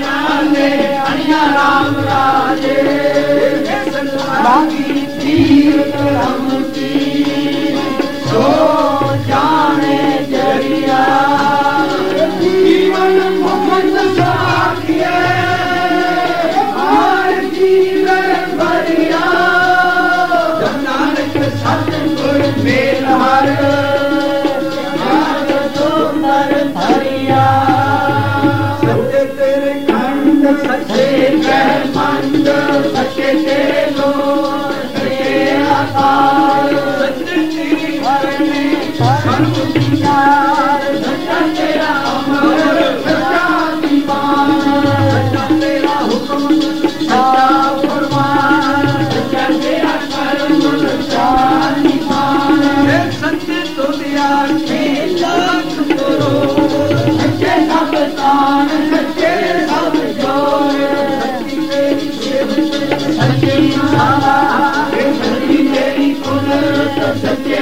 Bhakti सच्चे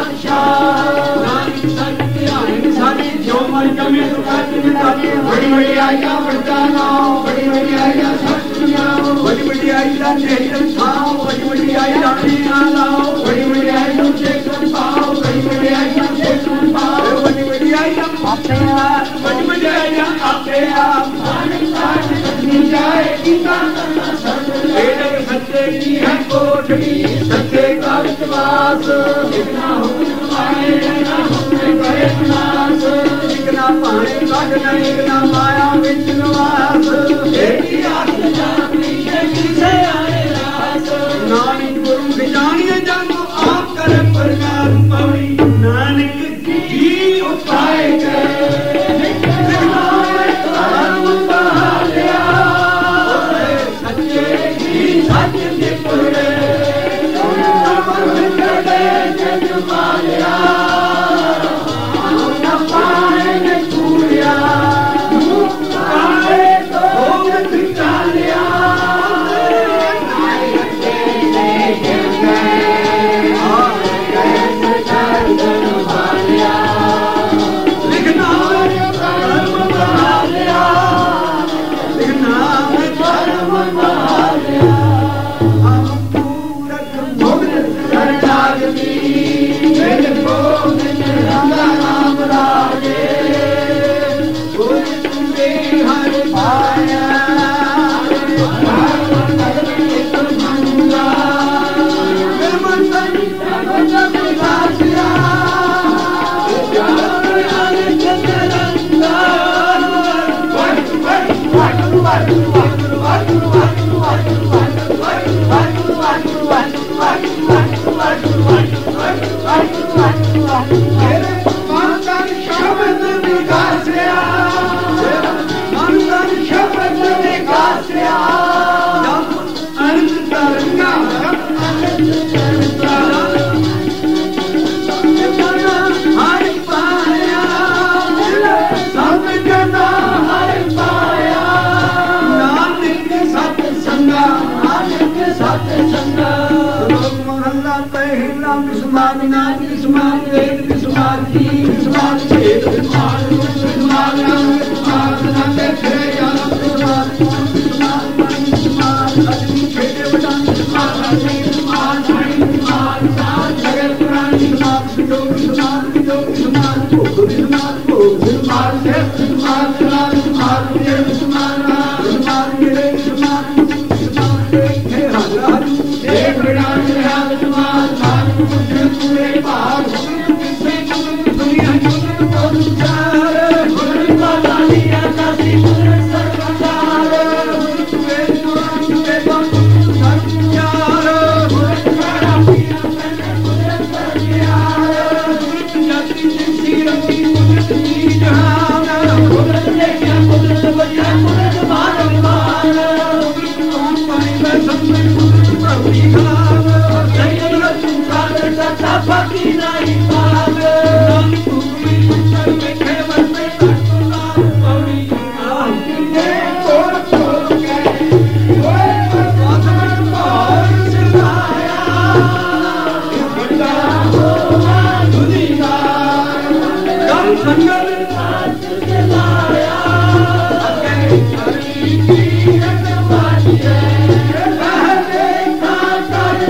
पातशाह नानक सच ध्यान सारी जो मन जमे सुखत निदाने बड़ी बड़ी आया बढ़ता नाम बड़ी बड़ी आया सच सुनाओ बड़ी बड़ी आया नेत्र खाओ बड़ी बड़ी आया पीना लाओ बड़ी बड़ी आया चेतन पाओ बड़ी बड़ी आया चेतन पाओ बड़ी बड़ी आया आपे आप बड़ी बड़ी आया आपे आप नानक साथ सजनी जाए गीता करना सर्व वेद सच्चे की है कोठड़ी सच्चे का विश्वास इतना हुक्म माने ना हुक्म करे नास इतना पाने काटना इतना माया विच निवास एक ही आत्म जानी है किसे आए रास नानक गुरु खजानिए जानो आप कर प्रकार पवनी नानक की उपाय कर Thank you.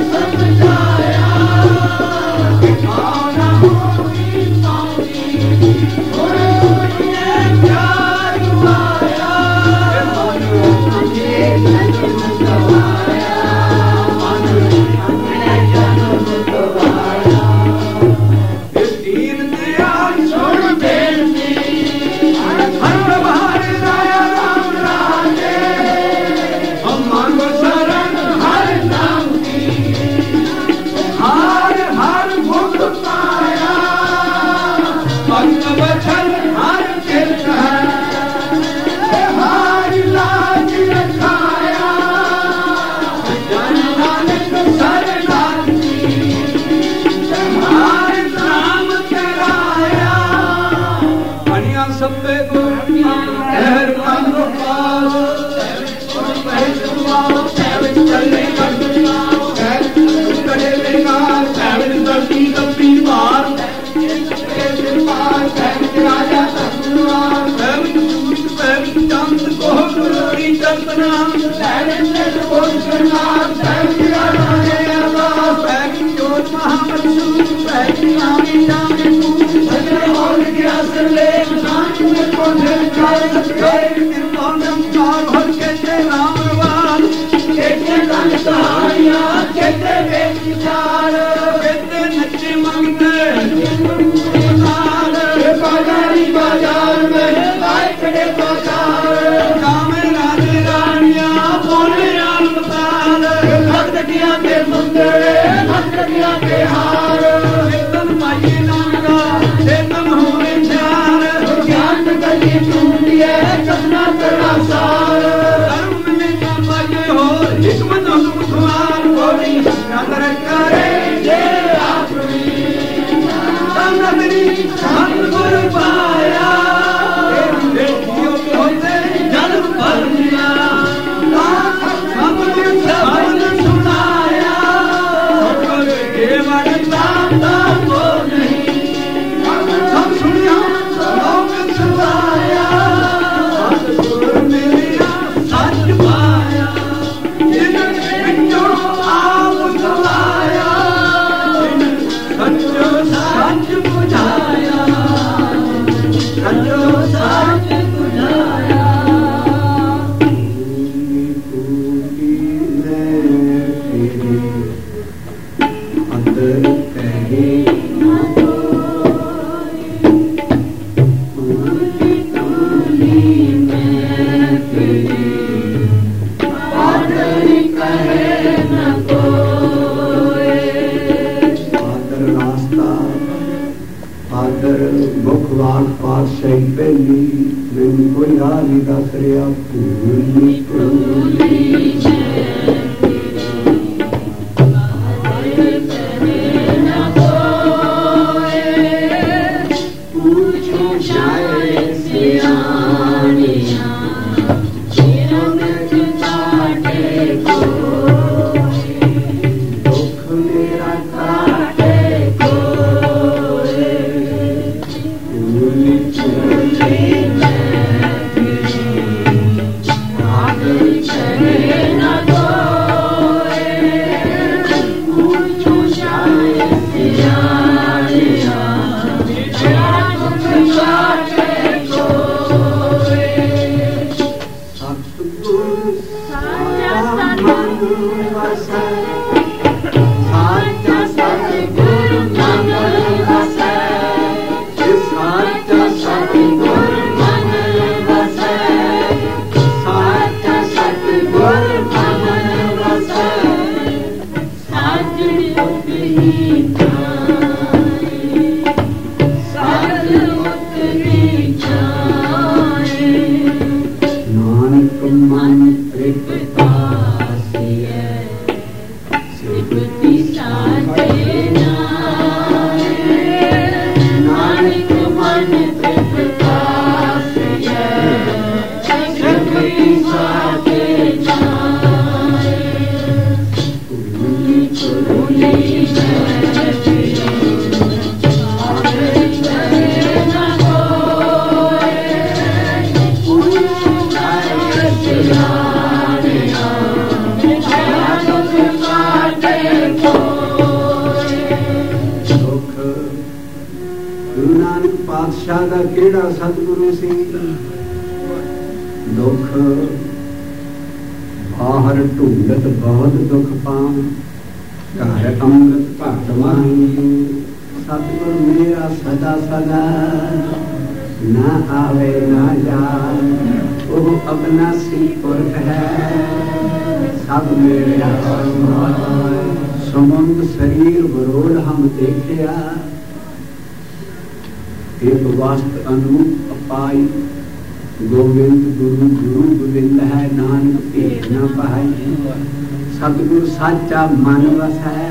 साचा मन वसै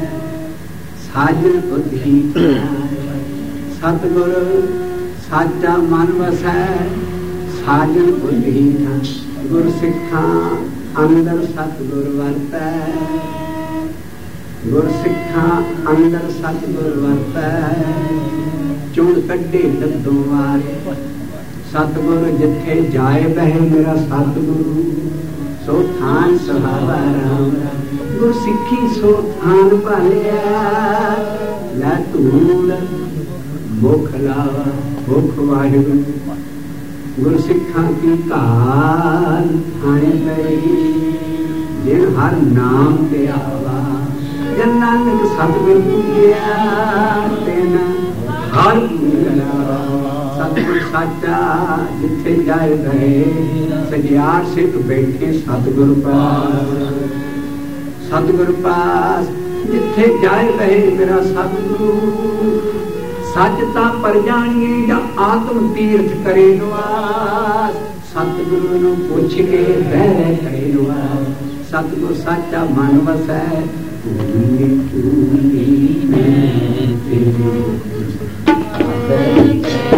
साजन बुद्धि सतगुर साचा मन वसै साजन बुद्धि गुर सिखा अंदर सतगुर वरतै गुर सिखा अंदर सतगुर वरतै चुन कड्ढे लद्दों वारे सतगुर जिथे जाए बहे मेरा सतगुरु ਸੋ ਥਾਨ ਸੁਹਾਵਾ ਰਾਮ ਗੁਰ ਸਿੱਖੀ ਸੋ ਥਾਨ ਭਾਲਿਆ ਲੈ ਧੂੜ ਮੁਖ ਲਾਵਾ ਮੁਖ ਵਾਹਿਗੁਰੂ ਗੁਰ ਸਿੱਖਾਂ ਕੀ ਘਾਲ ਥਾਣੇ ਪਈ ਜਿਨ ਹਰ ਨਾਮ ਤੇ ਆਵਾ ਜਨ ਨਾਨਕ ਸਤਿਗੁਰ ਪੂਜਿਆ ਤੈਨ ਹਰ ਪੂਜਿਆ ਸਤਿਗੁਰ ਸਾਚਾ ਜਿੱਥੇ ਜਾਏ ਰਹੇ ਸਜਿਆਰ ਸਿੱਖ ਬੈਠੇ ਸਤਿਗੁਰ ਪਾਸ ਸਤਿਗੁਰ ਪਾਸ ਜਿੱਥੇ ਜਾਏ ਰਹੇ ਮੇਰਾ ਸਤਿਗੁਰੂ ਸੱਚ ਤਾਂ ਪਰ ਜਾਣੀਏ ਜਾਂ ਆਤਮ ਤੀਰਥ ਕਰੇ ਨਿਵਾਸ ਸਤਿਗੁਰੂ ਨੂੰ ਪੁੱਛ ਕੇ ਬਹਿ ਕਰੇ ਨਿਵਾਸ ਸਤਿਗੁਰ ਸਾਚਾ ਮਨ ਵਸੈ ਤੂੰ ਤੂੰ ਮੈਂ ਤੇਰੇ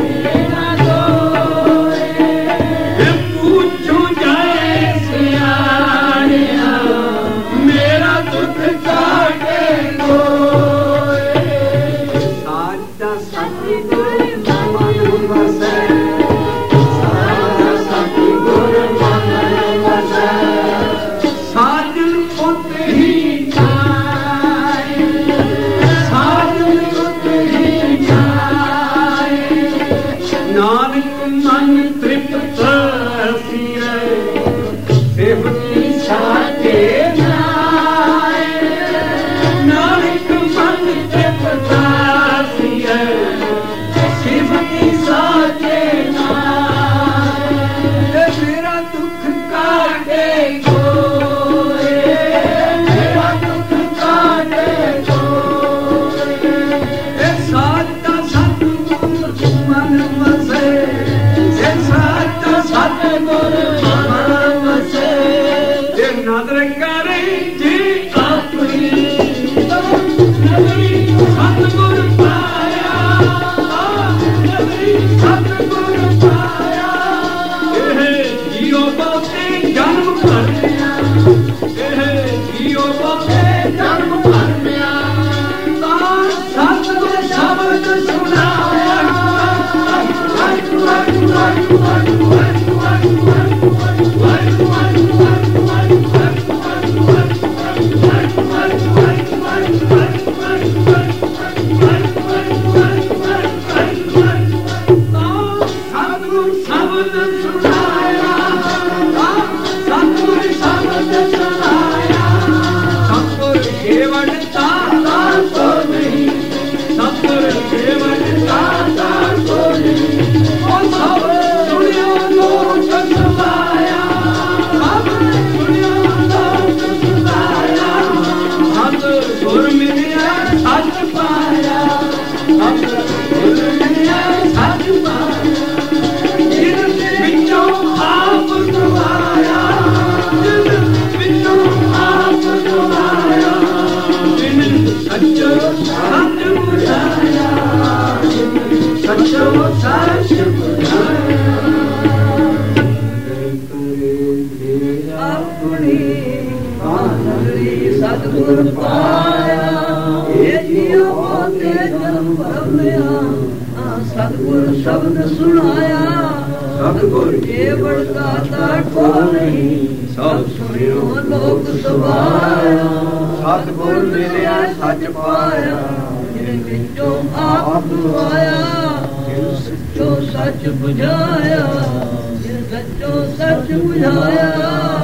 ਸਤਿਗੁਰ ਪਾਇਆ ਇਹ ਜੀਉ ਹੋਤੇ ਜਨਮ ਭਰਮਿਆ ਸਤਿਗੁਰ ਸ਼ਬਦ ਸੁਣਾਇਆ ਸਤਿਗੁਰ ਜੀਵਨ ਦਾਤਾ ਕੋ ਨਹੀਂ ਸਭ ਸੁਣਿਓ ਲੋਕ ਸਵਾਇਆ ਸਤਿਗੁਰ ਮਿਲਿਆ ਸੱਚ ਪਾਇਆ ਜਿਨ ਵਿੱਚੋਂ ਆਪ ਆਇਆ ਜਿਨ ਸੱਚੋ ਸੱਚ ਬੁਝਾਇਆ ਜਿਨ ਸੱਚੋ ਸੱਚ ਬੁਝਾਇਆ